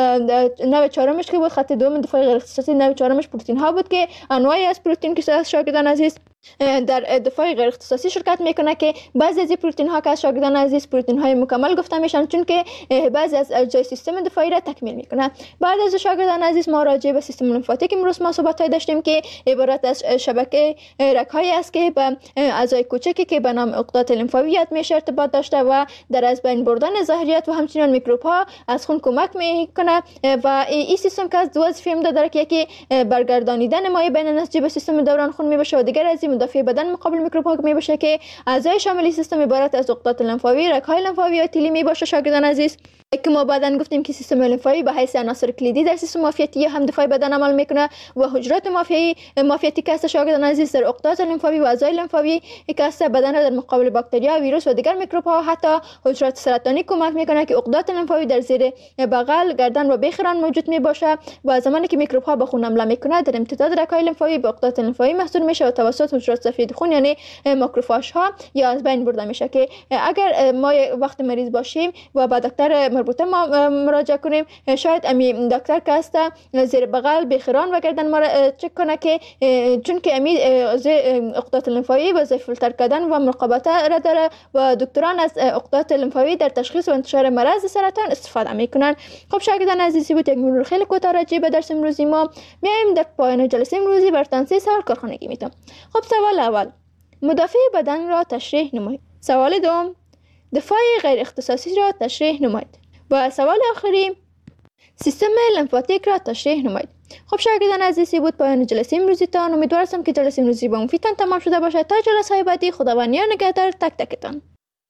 Speaker 3: نوع چهارمش که بود خط دوم دفاع غیر اختصاصی، نوع چهارمش پروتئین ها بود که انواعی از پروتئین که شاگردان عزیز در دفاع غیر اختصاصی شرکت میکنه که بعضی از پروتئین ها که از شاگردان عزیز پروتئین های مکمل گفته میشن چون که بعضی از اجزای سیستم دفاعی را تکمیل میکنه. بعد از شاگردان عزیز ما راجع به سیستم لمفاتیک امروز ما صحبت داشتیم که عبارت از شبکه رگ‌هایی است که به اعضای کوچکی که به نام عقدات لمفاوی میشه ارتباط داشته و در از بین بردن ظاهریات و همچنین میکروب ها از خون کمک میکنه و این سیستم که از دو وظیفه داره که یکی برگردانیدن مایع بین نسجی به سیستم دوران خون میباشه و دیگر از مدافع بدن مقابل میکروب ها میباشه که اعضای شامل سیستم عبارت از عقدات لمفاوی، رگ‌های لمفاوی و تیلی میباشه شاگردان عزیز که ما بعداً گفتیم که سیستم لمفاوی به حیث عناصر کلیدی در سیستم معافیتی هم دفاعی بدن عمل میکنه و حجرات معافیتی که است شاگردان عزیز در عقدات لمفاوی و اعضای لمفاوی که است بدن را در مقابل باکتریا، ویروس و دیگر میکروب ها حتی حجرات سرطانی کمک میکنه که عقدات لمفاوی در زیر بغل، گردن و بیخران موجود میباشه و زمانی که میکروب ها به خون حمله میکنه در امتداد رگ‌های لمفاوی به عقدات لمفاوی محصول میشه و توسط حجرات سفید خون یعنی ماکروفاژ ها یا از بین برده میشه که اگر ما وقت مریض باشیم و با دکتر مربوطه ما مراجعه کنیم شاید امی دکتر که است زیر بغل بیخران و گردن ما را چک کنه که چون که امی عقدات لمفاوی وظیفه فیلتر کردن و مراقبت را داره و دکتران از عقدات لمفاوی در تشخیص و انتشار مرض سرطان استفاده میکنن. خب شاگردان عزیزی بود یک مرور خیلی کوتاه راجع به درس امروزی ما. میایم در پایان جلسه امروزی براتون 3 سوال کارخانگی میتونم. خب سوال اول، مدافع بدن را تشریح نمایید. سوال دوم، دفاع غیر اختصاصی را تشریح نمایید. و سوال آخری، سیستم لمفاتیک را تشریح نمایید. خب شاگردان عزیزی بود پایان جلسه امروزی تان. امیدوارم که جلسه امروزی با مفیدتان تمام شده باشد. تا جلسه های بعدی خداوند نگهدار تک تکتان.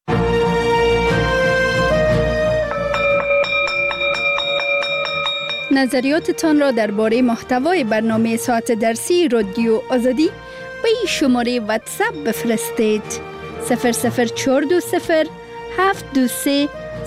Speaker 1: نظریاتتان را درباره محتوای برنامه ساعت درسی رادیو آزادی به این شماره واتساپ بفرستید: 00420 723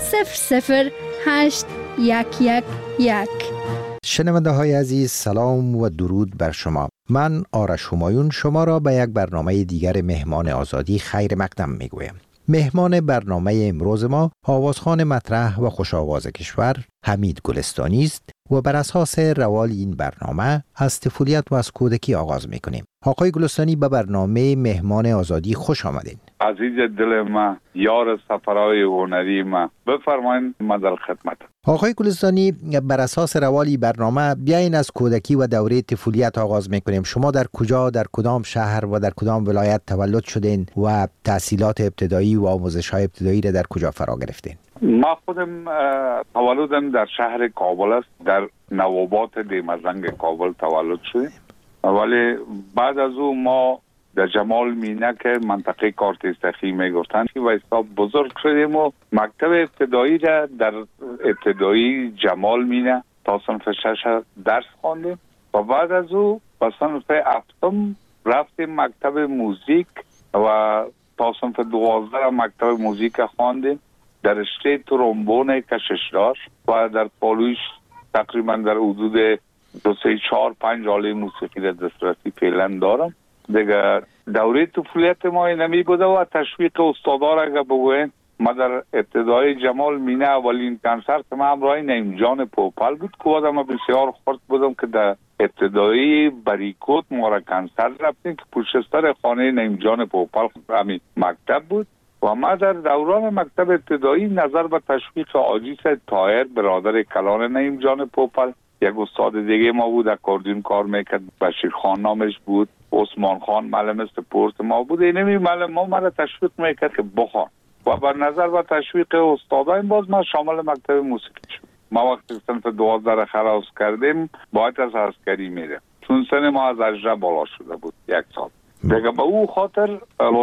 Speaker 1: 00811.
Speaker 4: شنونده های عزیز، سلام و درود بر شما. من آرش همایون شما را به یک برنامه دیگر مهمان آزادی خیر مقدم میگویم. مهمان برنامه امروز ما آوازخوان مطرح و خوش آواز کشور حمید گلستانی است و بر اساس روال این برنامه از طفولیت و از کودکی آغاز میکنیم. آقای گلستانی به برنامه مهمان آزادی خوش آمدین.
Speaker 5: عزیز دل ما، یار سفرهای هنری ما، بفرمایید ما در خدمت.
Speaker 4: آقای گلستانی، بر اساس روالی برنامه بیاین از کودکی و دوره طفولیت آغاز میکنیم. شما در کجا، در کدام شهر و در کدام ولایت تولد شدین و تحصیلات ابتدایی و آموزش‌های ابتدایی را در کجا فرا گرفتین؟
Speaker 5: ما خودم تولدم در شهر کابل است، در نوابات دیمزنگ کابل تولد شدیم. ولی بعد از او ما در جمال مینه که منطقه کارتستخی میگفتن و حساب بزرگ شدیم و مکتب ابتدایی را در ابتدایی جمال مینه تا صنف 6 درس خواندیم و بعد از او به صنف 7 رفتیم مکتب موزیک و تا صنف 12 مکتب موزیک خواندیم در رشته ترومبون کششدار و در پالویش تقریبا در حدود 2 3 4 5 آله موسیقی در دسترسی فعلا دارم. دیگه دوره طفولیت ما اینمی بوده و تشویق استادا را اگه بگوین، ما در ابتدای جمال مینه اولین کنسرت ما همراه نعیم جان پوپل بود که آدم بسیار خورد بودم که در ابتدایی بریکوت ما را کنسرت رفتیم که پشت سر خانه نعیم جان پوپل همین مکتب بود و ما در دوران مکتب ابتدایی نظر به تشویق آجیس طاهر برادر کلان نعیم جان پوپل، یک استاد دیگه ما بود اکاردیون کار میکرد، بشیر خان نامش بود، عثمان خان معلم سپورت ما بود، اینمی معلم ما را تشویق میکرد که بخوان و بر نظر و تشویق استادان باز ما شامل مکتب موسیقی شد. ما وقتی صنف 12 خلاص کردیم باید از عسکری میره، چون سن ما از 18 بالا شده بود 1 سال دیگه. به او خاطر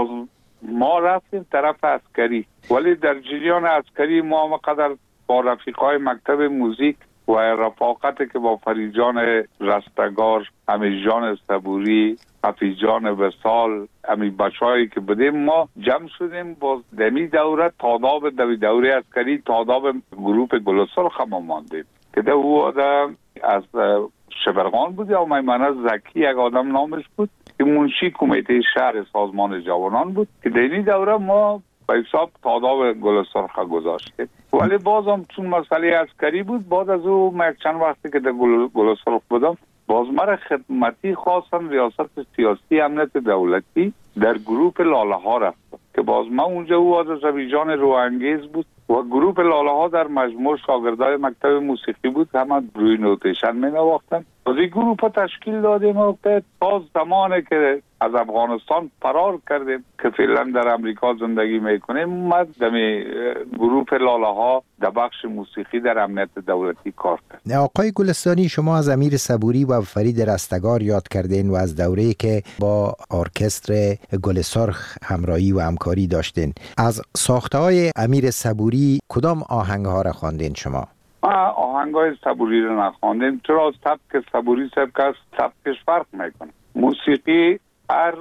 Speaker 5: ما رفتیم طرف عسکری، ولی در جریان عسکری ما مقدر با رفیقای مکتب موزیک و رفاقتی که با فریجان رستگار، امیرجان صبوری، حفیظجان وصال، امی بچه‌هایی که بودیم ما جمع شدیم باز دمی دوره تاداب دوره عسکری تاداب گروپ گلسرخ ما ماندیم که ده او آدم از شبرغان بود یا میمنه زکی یک آدم نامش بود که منشی کمیته شهر سازمان جوانان بود که دینی دوره ما به حساب تاداب گلسرخ گذاشتیم. ولی بازم چون مسئله عسکری بود بعد از او من چند وقتی که در گلسرخ بودم باز مرا خدمتی خواستن ریاست سیاسی امنیت دولتی در گروپ لاله ها رفتم که باز من اونجا او آذربایجان روانگیز بود و گروپ لاله ها در مجموع شاگردای مکتب موسیقی بود، همه روی نوتیشن می نواختن. از این گروپ تشکیل دادیم و تا زمانی که از افغانستان فرار کردیم که فعلا در امریکا زندگی میکنیم ما دمی گروپ لاله ها در بخش موسیقی در امنیت دولتی کار کرد.
Speaker 4: آقای گلستانی، شما از امیر صبوری و فرید رستگار یاد کردین و از دوره‌ای که با ارکستر گل سرخ همراهی و همکاری داشتین. از ساخته‌های امیر صبوری کدام آهنگ‌ها را خواندین شما؟
Speaker 5: آهنگای صبوری رو نخواندیم، چرا سبک صبوری سبک از سبکش فرق میکنه. موسیقی هر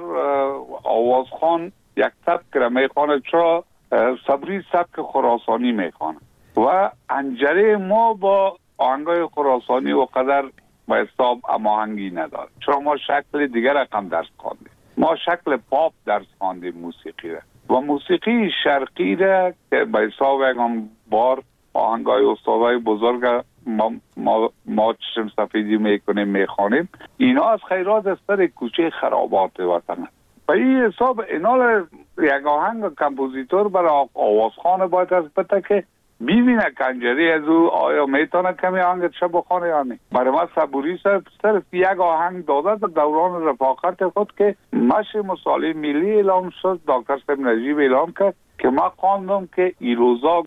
Speaker 5: آوازخوان یک سبک را میخوانه، چرا صبوری سبک خراسانی میخوانه و انجره ما با آهنگای خراسانی و قدر به حساب هماهنگی نداره، چرا ما شکل دیگر رقم درس خواندیم، ما شکل پاپ درس خواندیم موسیقی را و موسیقی شرقی را که به حساب یکم بار آهنگای استادای بزرگ ما چشم سفیدی میکنیم میخوانیم، اینا از خیرات از سر کوچه خرابات وطن است. به این حساب اینال یک آهنگ کمپوزیتور برای آوازخانه باید از بته که ببینه کنجری از او آیا میتونه کمی آهنگ چه بخونه یا نه. برای ما صبوری صرف یک آهنگ داده در دوران رفاقت خود که مش مصالح ملی اعلام شد، دکتر صاحب نجیب اعلام کرد که ما خواندم که ایروزا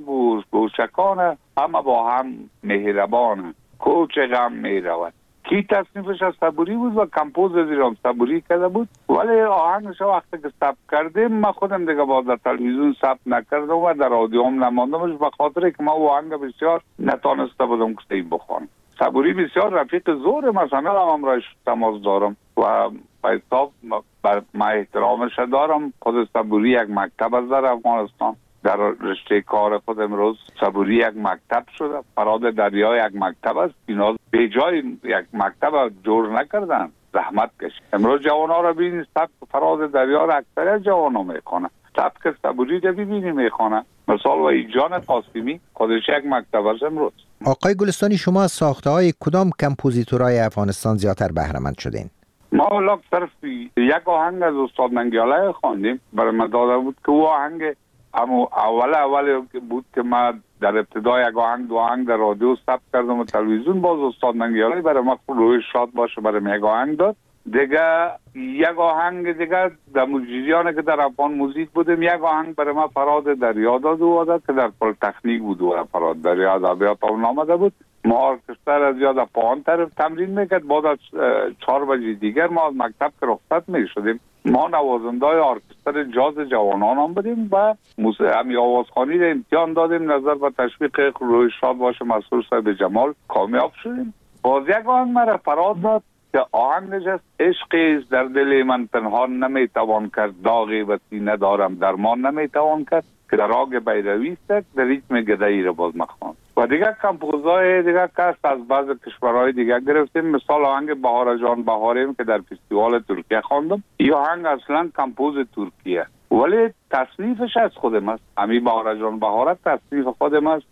Speaker 5: گوشکانه همه با هم مهربانه کوچ غم میرود. کی تصنیفش از صبوری بود و کمپوز زیرام صبوری کرده بود، ولی آهنگش وقتی که ثبت کردیم ما خودم دیگه باز در تلویزیون ثبت نکردم و در رادیو هم نماندمش به خاطر که ما آهنگ بسیار نتونسته بودم که این بخوانم. صبوری بسیار رفیق زور مثلا هم رایش تماس دارم و به حساب من احترامش دارم. خود صبوری یک مکتب از در افغانستان در رشته کار خود امروز صبوری یک مکتب شده، فراد دریا یک مکتب است، اینا به جای یک مکتب جور نکردن، زحمت کشید. امروز جوانا را ببینید سبک فراد دریا را اکثر جوانا میخوانه، سبک صبوری را ببینی میخوانه. مثال و ایجان قاسمی خودش یک مکتب است امروز.
Speaker 4: آقای گلستانی، شما از ساخته‌های کدام کمپوزیتورهای افغانستان زیادتر بهره مند شدین؟
Speaker 5: ما اولا صرف یک آهنگ از استاد منگیاله خواندیم، برای من داده بود که او آهنگ اما اول بود که ما در ابتدای یک آهنگ دو آهنگ در رادیو ثبت کردم و تلویزیون، باز استاد منگیاله برای ما روی شاد باشه برای یک آهنگ داد. دیگه یک آهنگ دیگه در مجریانه که در افغان موزیک بودیم، یک آهنگ برای ما فراد دریا داد و که در پلی‌تکنیک بود و فراد دریا ادبیات اون آمده بود. ما ارکستر از یاد پایان طرف تمرین میکرد، بعد از 4 بجه دیگر ما از مکتب که رخصت میشدیم ما نوازنده های ارکستر جاز جوانان هم بودیم و همی آوازخوانی را امتحان دادیم، نظر به تشویق روی شاد باشه مسئول صاحب جمال کامیاب شدیم. باز یک آهنگ مرا فراد داد که آهنگش است عشقی در دل من پنهان نمیتوان کرد، داغی و سینه دارم درمان نمیتوان کرد، که در آگ بیروی است در ریتم گدایی را باز مخوان و دیگه کمپوزهای دیگه کس از بعض کشورهای دیگه گرفتیم. مثال آهنگ بهار جان بهاریم که در فستیوال ترکیه خواندم، یا آهنگ اصلا کمپوز ترکیه ولی تصنیفش از خودم است. همین بهار جان بهار تصنیف خودم است.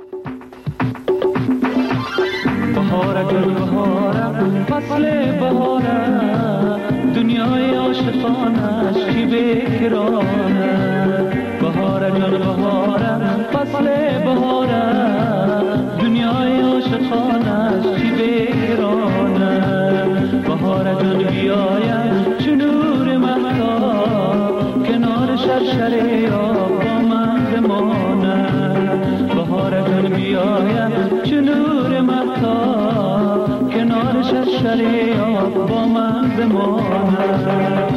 Speaker 6: بهار جان بهار فصل بهار دنیای عاشقانش کی بکرانه. بهار جان بهار فصل بهار دنیای عاشقانش کی بکرانه. بهار جان بیاید چو نور مهتاب کنار شرشره آب با من بمانه. بهار جان بیاید چو نور مهتاب کنار شرشره آب با من بمانه.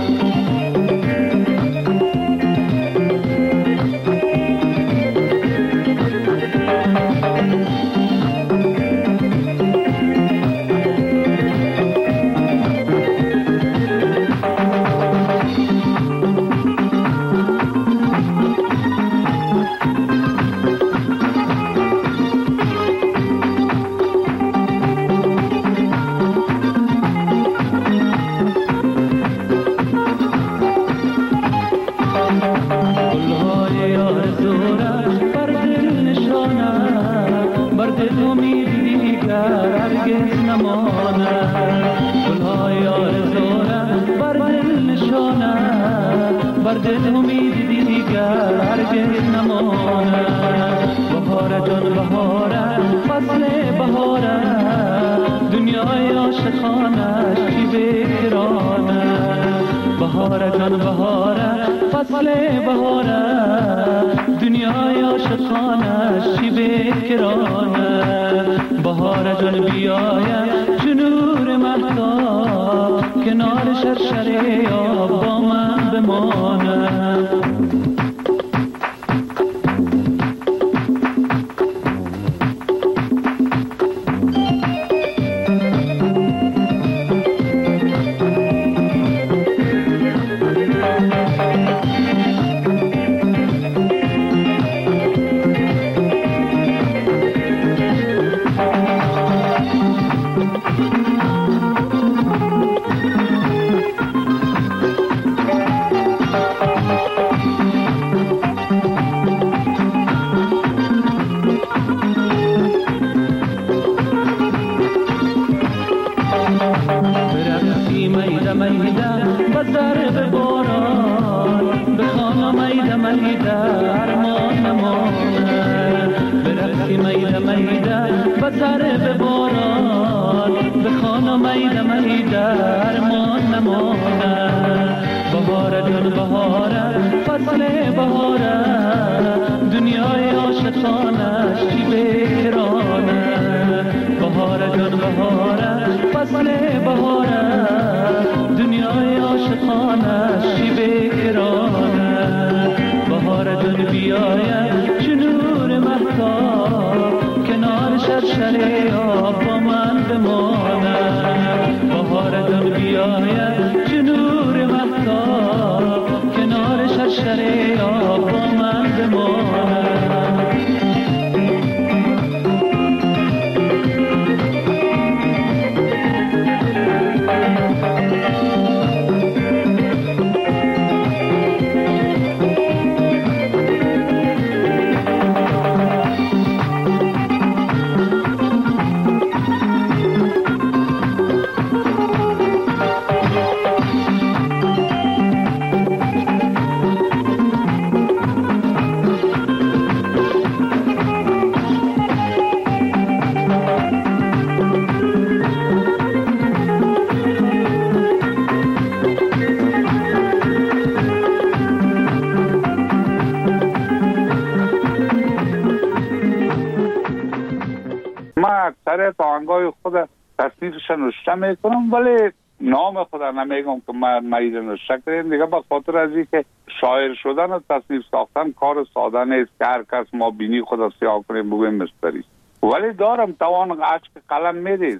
Speaker 5: آهنگای خود تصنیفش نوشته میکنم ولی نام خود نمیگم که من نوشته کردیم دیگه، به خاطر از اینکه شاعر شدن و تصنیف ساختن کار ساده نیست که هر کس ما بینی خود سیاه کنیم بگویم مستری، ولی دارم توان عشق قلم میریزم.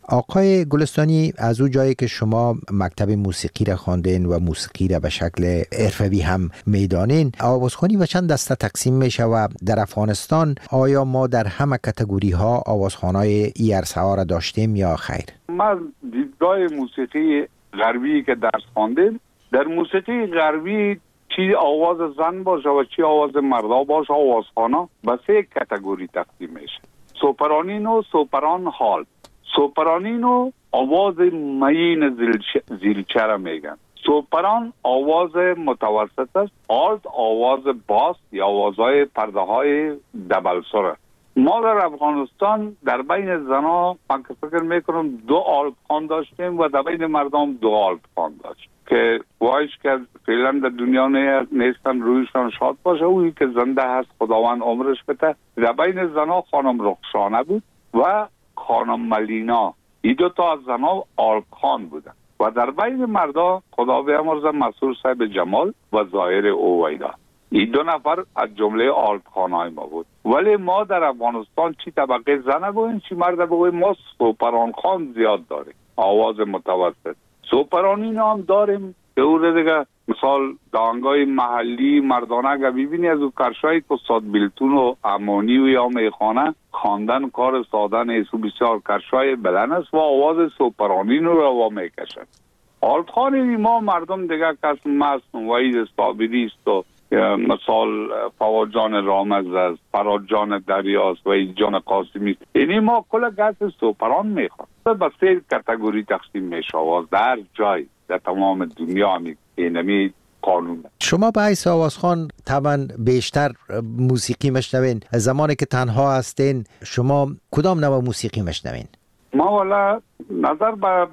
Speaker 4: آقای گلستانی، از او جایی که شما مکتب موسیقی را خواندین و موسیقی را به شکل حرفه‌ای هم میدانین، آوازخوانی به چند دسته تقسیم میشه و در افغانستان آیا ما در همه کاتگوری ها آوازخوانای ای عرصه ها را داشتیم یا خیر؟
Speaker 5: من دیدگاه موسیقی غربی که درس خواندیم، در موسیقی غربی چی آواز زن باشه و چی آواز مردا باشه، آوازخوانا به 3 کاتگوری تقسیم میشه: سوپرانینو، سوپران هال. سوپرانینو آواز مین زیلچه را میگن. سوپران آواز متوسط است. آلت آواز باس یا آوازهای پرده های دبل سره. ما در افغانستان در بین زنا من که فکر میکنم 2 آلت خوان داشتیم و در بین مردم 2 آلت خوان داشتیم که وایش که فعلا در دنیا نیستن، رویشان شاد باشه. اویی که زنده هست خداوند عمرش بده. در بین زنا خانم رخشانه بود و خانم ملینا. این 2 تا از زنا آلت خوان بودن و در بین مردا خدا بیامرزه مسرور صاحب جمال و ظاهر اویدا. این 2 نفر از جمله آلت خوانای ما بود. ولی ما در افغانستان چی طبقه زن بگویم چی مرد بگویم، ما سوپران خان زیاد داریم، آواز متوسط. سوپرانین هم داریم که او دیگه مثال دانگای محلی مردانه اگه ببینی از او کرشایی که استاد بیلتون و امانی و یا میخانه خواندن کار ساده نیست و بسیار کرشای بلند است و آواز سوپرانین رو روا میکشن. آلتخانی ما مردم دیگه کس مست وحید صابری است و مثال فواد جان رامز است، فراد جان دریاست و وحید جان قاسمی است. یعنی ما کل گس سوپران میخواد به 3 کاتگوری تقسیم میشه. آواز در جای در تمام دنیا اینمی قانون.
Speaker 4: شما به حیث آوازخوان طبعا بیشتر موسیقی مشنوین. زمانی که تنها هستین شما کدام نوع موسیقی مشنوین؟
Speaker 5: ما والا نظر به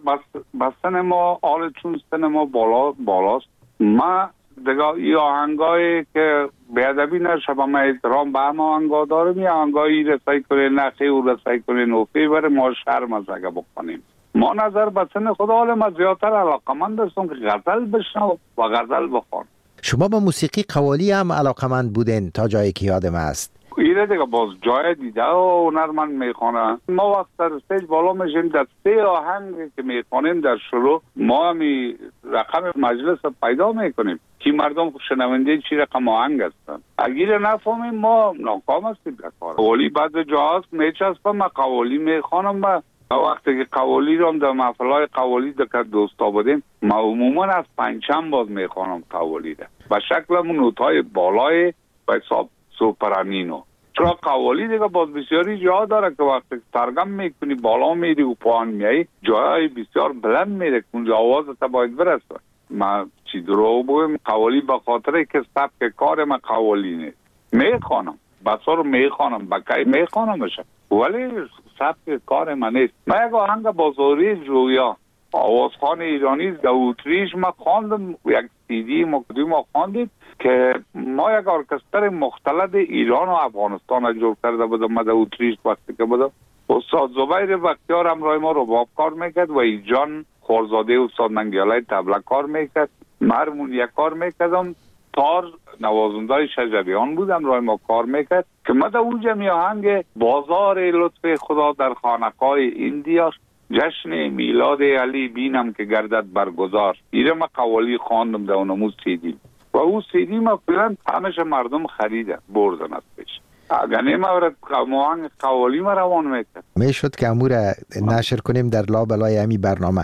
Speaker 5: سن ما آل چون سن ما بالاست. ما دیگه ای آهنگایی که بیادبی نشه با ما احترام به همه آهنگا داریم، یا آهنگایی رسایی کنین نخی و رسایی کنین نوفی بره ما شرم از اگه بکنیم. ما نظر به سن خدا حال ما زیادتر علاقمند هستم که غزل بشنو و غزل بخوان.
Speaker 4: شما به موسیقی قوالی هم علاقمند بودین تا جایی که یادم است؟
Speaker 5: ایره دیگه باز جای دیده و هنرمند میخوانه. ما وقت در استیج بالا میشیم در 3 آهنگ که میخوانیم در شروع ما همی رقم مجلس پیدا میکنیم که مردم شنونده چی رقم آهنگ هستن. اگر نفهمیم ما ناکام هستیم در کار. قوالی بعد جاست میچسبم، من قوالی میخوانم و وقتی که قوالی رو هم در محفلهای قوالی در دوستا بودیم ما عموما از پنجم باز میخوانم قوالی ده به شکل همون نوتهای بالای به حساب سوپرانینو. چرا قوالی دیگه باز بسیاری جا داره که وقتی سرگم میکنی بالا میری و پایین میایی جای بسیار بلند میره که اونجا آوازت باید برسه. من چی درو بگم قوالی به خاطره که سبک کار من قوالی نیست. میخوانم بسا رو میخوانم بکی میخوانمش ولی سبک کار من نیست. من یک آهنگ بازاری جویا آوازخوان ایرانی در اتریش ما خواندم، یک CD ما خواندیم که ما یک ارکستر مختلط ایران و افغانستان جور کرده بودم. ما در اتریش وقتی که بودم استاد زبیر بختیار همراه ما رباب کار میکرد و ایجان خورزاده استاد منگیالای طبله کار میکرد، مرمون یک کار میکردم، تار نوازنده شجریان بودم رای ما کار میکرد که ما در اونجا میاهنگ بازار لطف خدا در خانقاه ایندیا جشن میلاد علی بینم که گردد برگزار. ایره ما قوالی خواندم در اونموز CD و اون CD ما فیلن همشه مردم خریده بردن از پیش. اگر نیمه آهنگ قوالی ما روان میکرد
Speaker 4: میشد که امور نشر کنیم در لابلای همی برنامه.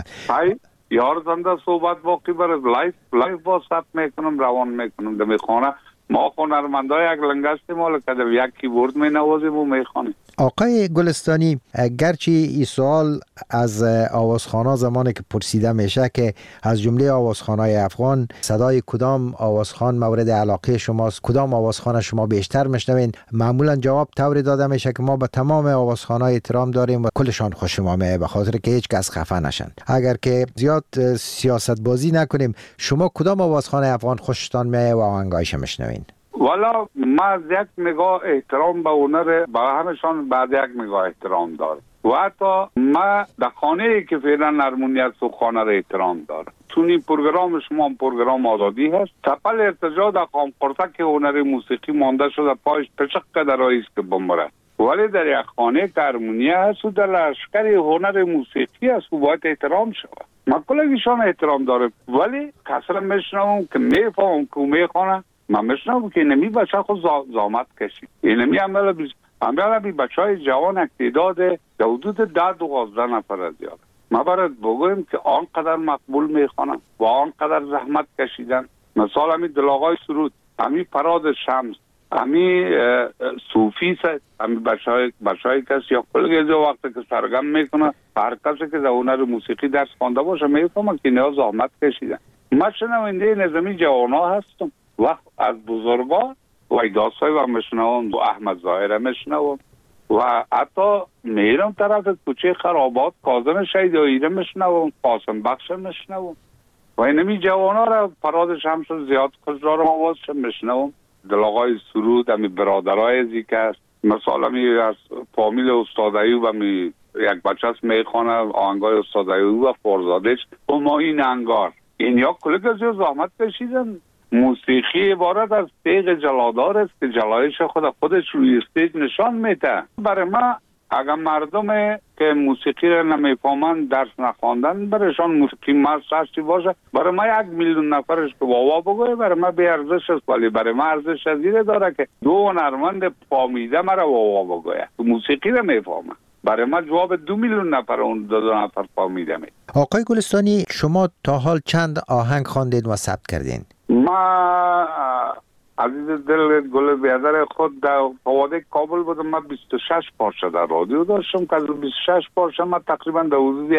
Speaker 5: یار زنده صحبت باقی برد لایف با ثبت میکنم روان میکنم در میخوانه. ما هنرمندای یک لنگستی مال که در یک کیبورد می نوازیم و میخوانیم.
Speaker 4: آقای گلستانی، گرچه این سوال از آوازخوانا زمانی که پرسیده میشه که از جمله آوازخوانای افغان صدای کدام آوازخوان مورد علاقه شماست، کدام آوازخوان شما بیشتر میشنوین، معمولا جواب طوری داده میشه که ما به تمام آوازخوانای احترام داریم و کلشان خوش ما میاد به خاطر که هیچ کس خفه نشن. اگر که زیاد سیاست بازی نکنیم شما کدام آوازخوان افغان خوشتان میاد و آهنگایش میشنوین؟
Speaker 5: والا ما از یک نگاه احترام به هنر به همشان بعد یک نگاه احترام دارم و حتی ما در خانه ای که فعلا نرمونیت سوخانه را احترام دارم. چون این پروگرام شما پروگرام آزادی هست. تپل ارتجاع در قام قرطک هنر موسیقی مانده شده پایش پشق در رئیس که بمره ولی در یک خانه که هارمونی هست و در لشکر هنر موسیقی هست و باید احترام شود. من کلگیشان احترام دارم، ولی کسر میشنوم که میفهم که میخوانه، من میشنوم که اینمی بچه خود زامت کشید. اینمی عملا بچه های جوان اقتداد در حدود 10-12 نفر زیاد. ما باید بگویم که آنقدر مقبول میخوانم و آنقدر زحمت کشیدن. مثال همی دلاغای سرود، همی فراد شمس، همی صوفی است، همی بچه های کسی یا کلگیزی وقتی که سرگم میکنه، هر کسی که در هنر موسیقی درس خوانده باشه میفهمه که اینها زحمت کشیدن. من شنونده نظامی جوانا هستم و از بزرگا ویداسای و مشنوم و احمد ظاهره مشنوم و حتی میرم طرف کوچه خرابات کاظم شیداییره مشنوم، قاسم بخش مشنوم و اینمی جوانا را فراد شمس زیاد خوش دارم آوازش مشنوم. دلاغای سرود همی برادرای زیکه است، مثلا همی از فامیل استاد ایوب همی یک بچه است میخوانه آهنگای استاد ایوب و فرزادش و ما این انگار این یا کلک از زحمت کشیدن. موسیقی عبارت از تیغ جلادار است که جلایش خودش روی استیج نشان میده. برای ما اگر مردم که موسیقی را نمیفهمن درس نخواندن برایشان موسیقی مست باشه، برای ما 1 میلیون نفرش که واوا بگوه برای ما بی ارزش است، ولی برای ما ارزش از اینه داره که 2 هنرمند فهمیده مرا واوا بگوه موسیقی را میفهمه. برای ما جواب 2 میلیون نفر اون 2 نفر فهمیده می.
Speaker 4: آقای گلستانی، شما تا حال چند آهنگ خواندید و ثبت کردین؟
Speaker 5: ما عزیز دل گل بیادر خود در فواده کابل بودم. من 26 پارچه در رادیو داشتم که از 26 پارچه من تقریبا در حدود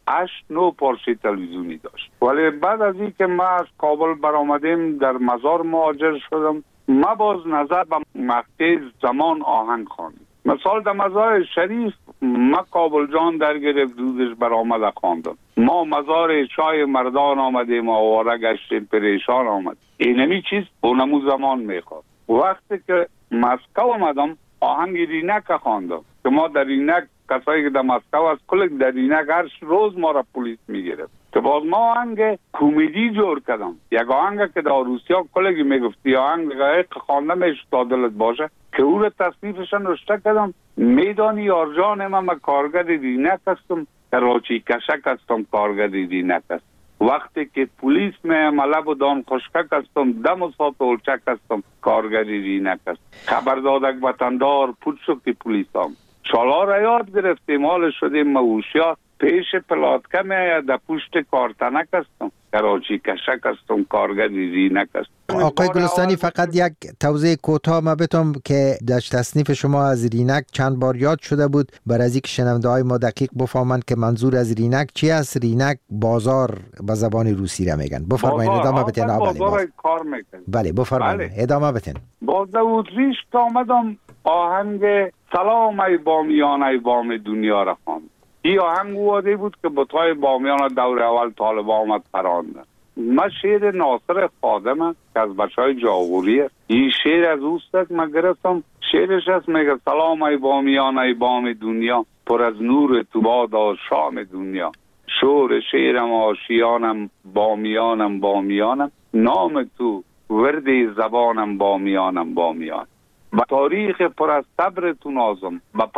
Speaker 5: 8-9 پارچه تلویزیونی داشت. ولی بعد از این که ما از کابل برآمدیم در مزار مهاجر شدم، ما باز نظر به مقطع زمان آهنگ خواندم. مثال در مزار شریف ما کابل جان در گرفت دودش برآمده خواندم. ما مزار شای مردان آمدیم آواره گشتیم پریشان آمد. اینمی چیز اونمو زمان میخواد. وقتی که مسکو آمدم آهنگ رینک خواندم که ما در رینک کسایی که در مسکو از کلک در رینک هر روز ما را پلیس میگرفت که باز ما آهنگ کمدی جور کردم. یک آهنگ که در روسیا کلگی میگفتی آهنگ که خوانده میشه دلت باشه که او را تصنیفشان رشته کردم. میدانی یارجان من کارگر رینک هستم، کراچی کشک هستم کارگر رینک هستم. وقتی که پلیس میں ملب و دان خشکک هستم، دم و سات اولچک هستم کارگر رینک هستم. خبر دادک وطندار پود شد که پلیس هم شالا را یاد گرفتیم حال شدیم موشیا پیش پلاتکه میں در پشت کارتنک هستم کراچی کشک هستم کارگر رینک هستم.
Speaker 4: آقای گلستانی، فقط یک توضیح کوتاه ما بتم که در تصنیف شما از رینک چند بار یاد شده بود برای از اینکه شنونده های ما دقیق بفهمند که منظور از رینک چی است. رینک بازار به زبان روسی را میگن. بفرمایید ادامه بدین.
Speaker 5: بازار کار میکنه.
Speaker 4: بله بفرمایید ادامه بدین.
Speaker 5: باز در اتریش که آمدم آهنگ سلام ای بامیان ای بام دنیا را خواندم. این آهنگ واده بود که بطای بامیان دور اول طالبان آمد پراندن. من شعر ناصر خادم که از بچه های جاغوریه، این شعر از اوست من گرفتم. شعرش هست میگه سلام ای بامیان ای بام دنیا، پر از نور تو بادا شام دنیا. شور شعرم آشیانم بامیانم بامیانم، نام تو ورد زبانم بامیانم بامیان. با تاریخ پر از صبر تو نازم، با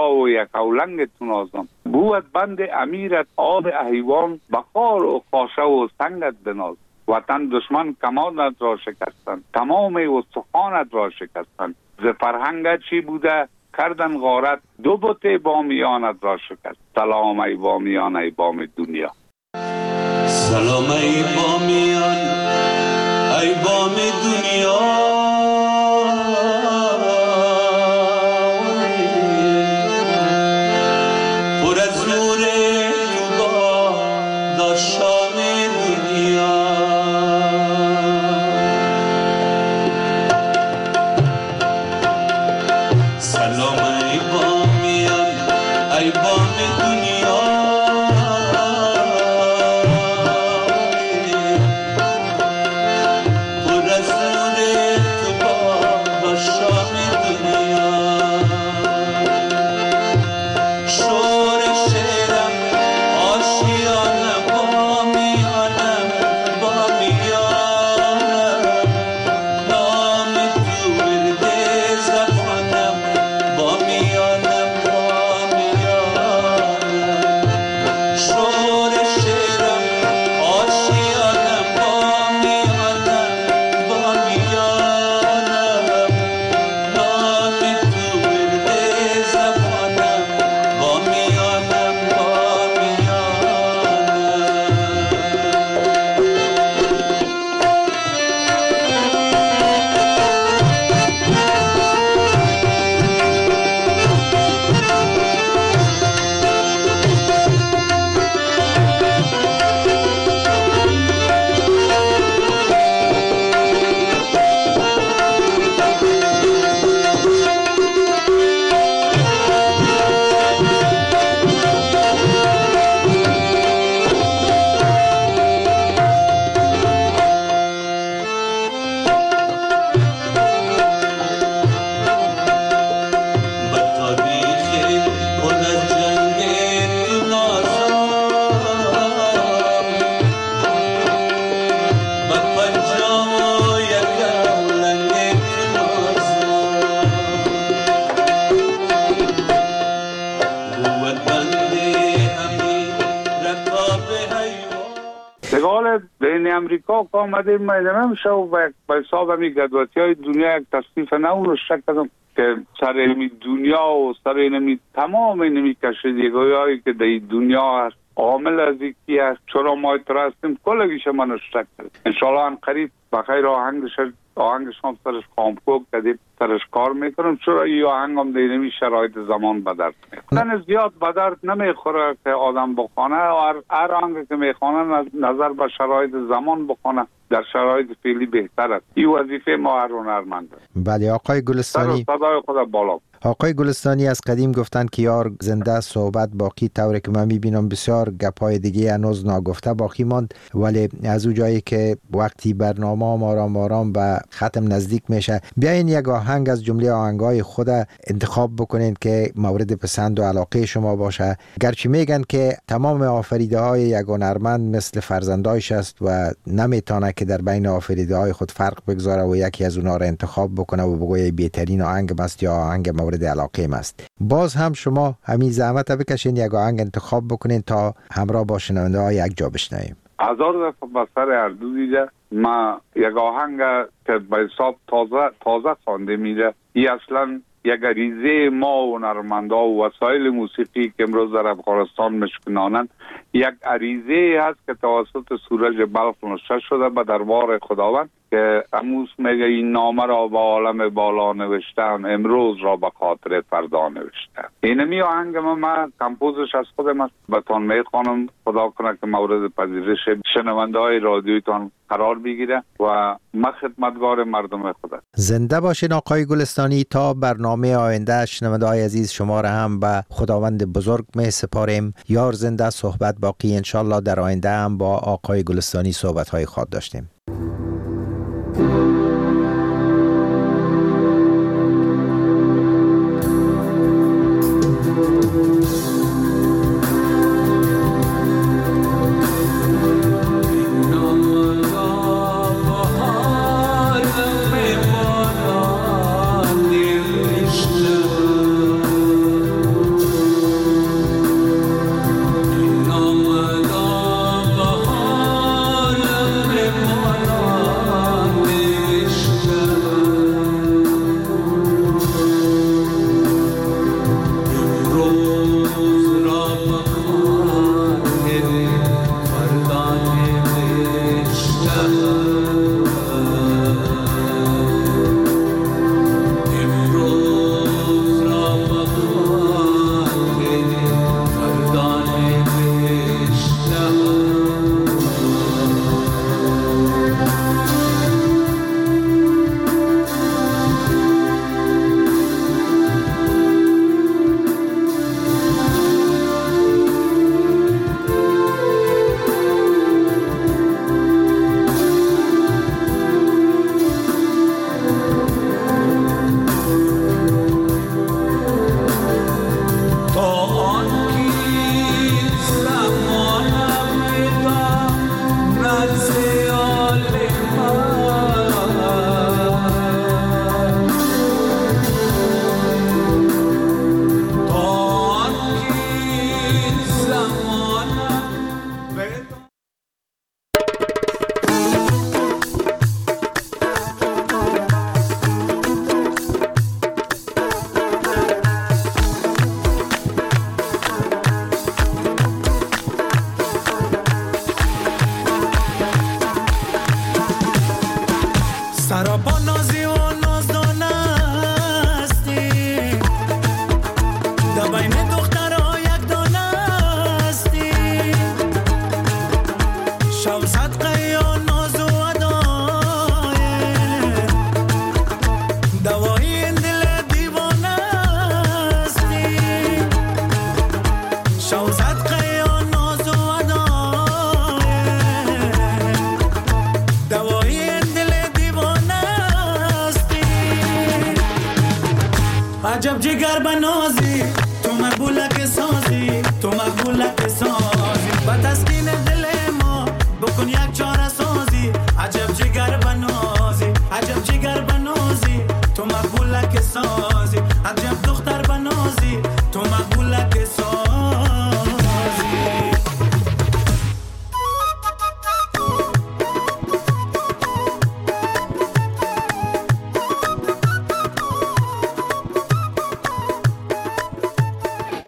Speaker 5: 51 اولنگ تو نازم. بود بند امیرت آب احیوان، بخار و خاشه و سنگت بناز. وطن دشمن کمانت را شکستن، تمام استخوانت را شکستن. ز فرهنگت چی بوده کردن غارت، 2 بت بامیانت را شکست. سلام ای بامیان ای بام دنیا.
Speaker 7: سلام ای بامیان ای بام دنیا،
Speaker 8: Pura sure
Speaker 5: امریکا که آمدیم میدنم شو و به حساب همی گدواتی های دنیا یک تصنیف نون رو شک کردم که سر اینمی دنیا و سر اینمی تمام اینمی کشیدگی هایی که در دنیا هست عامل از یکی هست چرا ما ترستیم کلگیش من رو شک کردیم. انشاءالله هم قریب بخیر آهنگش هم سرش کامپوک کدیم سرش کار میکنم چرا این آهنگ هم دینمی شرایط زمان بدرد میکنم زیاد بدرد نمیخوره که آدم بخونه و هر آهنگ که میخونه نظر به شرایط زمان بخونه در شرایط فعلی بهتر است. این وظیفه ما هر هنرمند است.
Speaker 4: بله آقای گلستانی،
Speaker 5: صدای خود بالا.
Speaker 4: آقای گلستانی از قدیم گفتند که یار زنده صحبت باقی، طوری که من میبینم بسیار گپای دیگه هنوز ناگفته باقی ماند، ولی از اون جایی که وقتی برنامه آرام به ختم نزدیک میشه بیاین یک آهنگ از جمله آهنگای خود انتخاب بکنین که مورد پسند و علاقه شما باشه. گرچه میگن که تمام آفریده های یک هنرمند مثل فرزندایش است و نمیتونه که در بین آفریده های خود فرق بگذاره و یکی از اونها را انتخاب بکنه و بگویه بهترین آهنگ است یا آهنگ مورد علاقه است. باز هم شما همین زحمت بکشین یک آهنگ انتخاب بکنین تا همراه با شنونده ها یک جا بشنویم.
Speaker 5: هزار دفعه به سر اردو دیده ما یک آهنگ که به حساب تازه خوانده میده. این اصلا یک عریضه ما و هنرمندا و وسایل موسیقی که امروز در افغانستان مشکنانند یک عریضه هست که توسط سورج بلخ نوشته شده به دربار خداوند که اموس میگه این نامه را به عالم بالا نوشتم امروز را به خاطر فردا نوشتم. اینمی آهنگ من کمپوزش از خودم است. بهتون میخوانم خدا کنه که مورد پذیرش شنونده های رادیویتان قرار بگیره و من خدمتگار مردم خودم.
Speaker 4: زنده باشین آقای گلستانی. تا برنامه آینده شنونده های عزیز شما را هم به خداوند بزرگ می سپاریم. یار زنده صحبت باقی. انشالله در آینده هم با آقای گلستانی صحبت های خود داشتیم.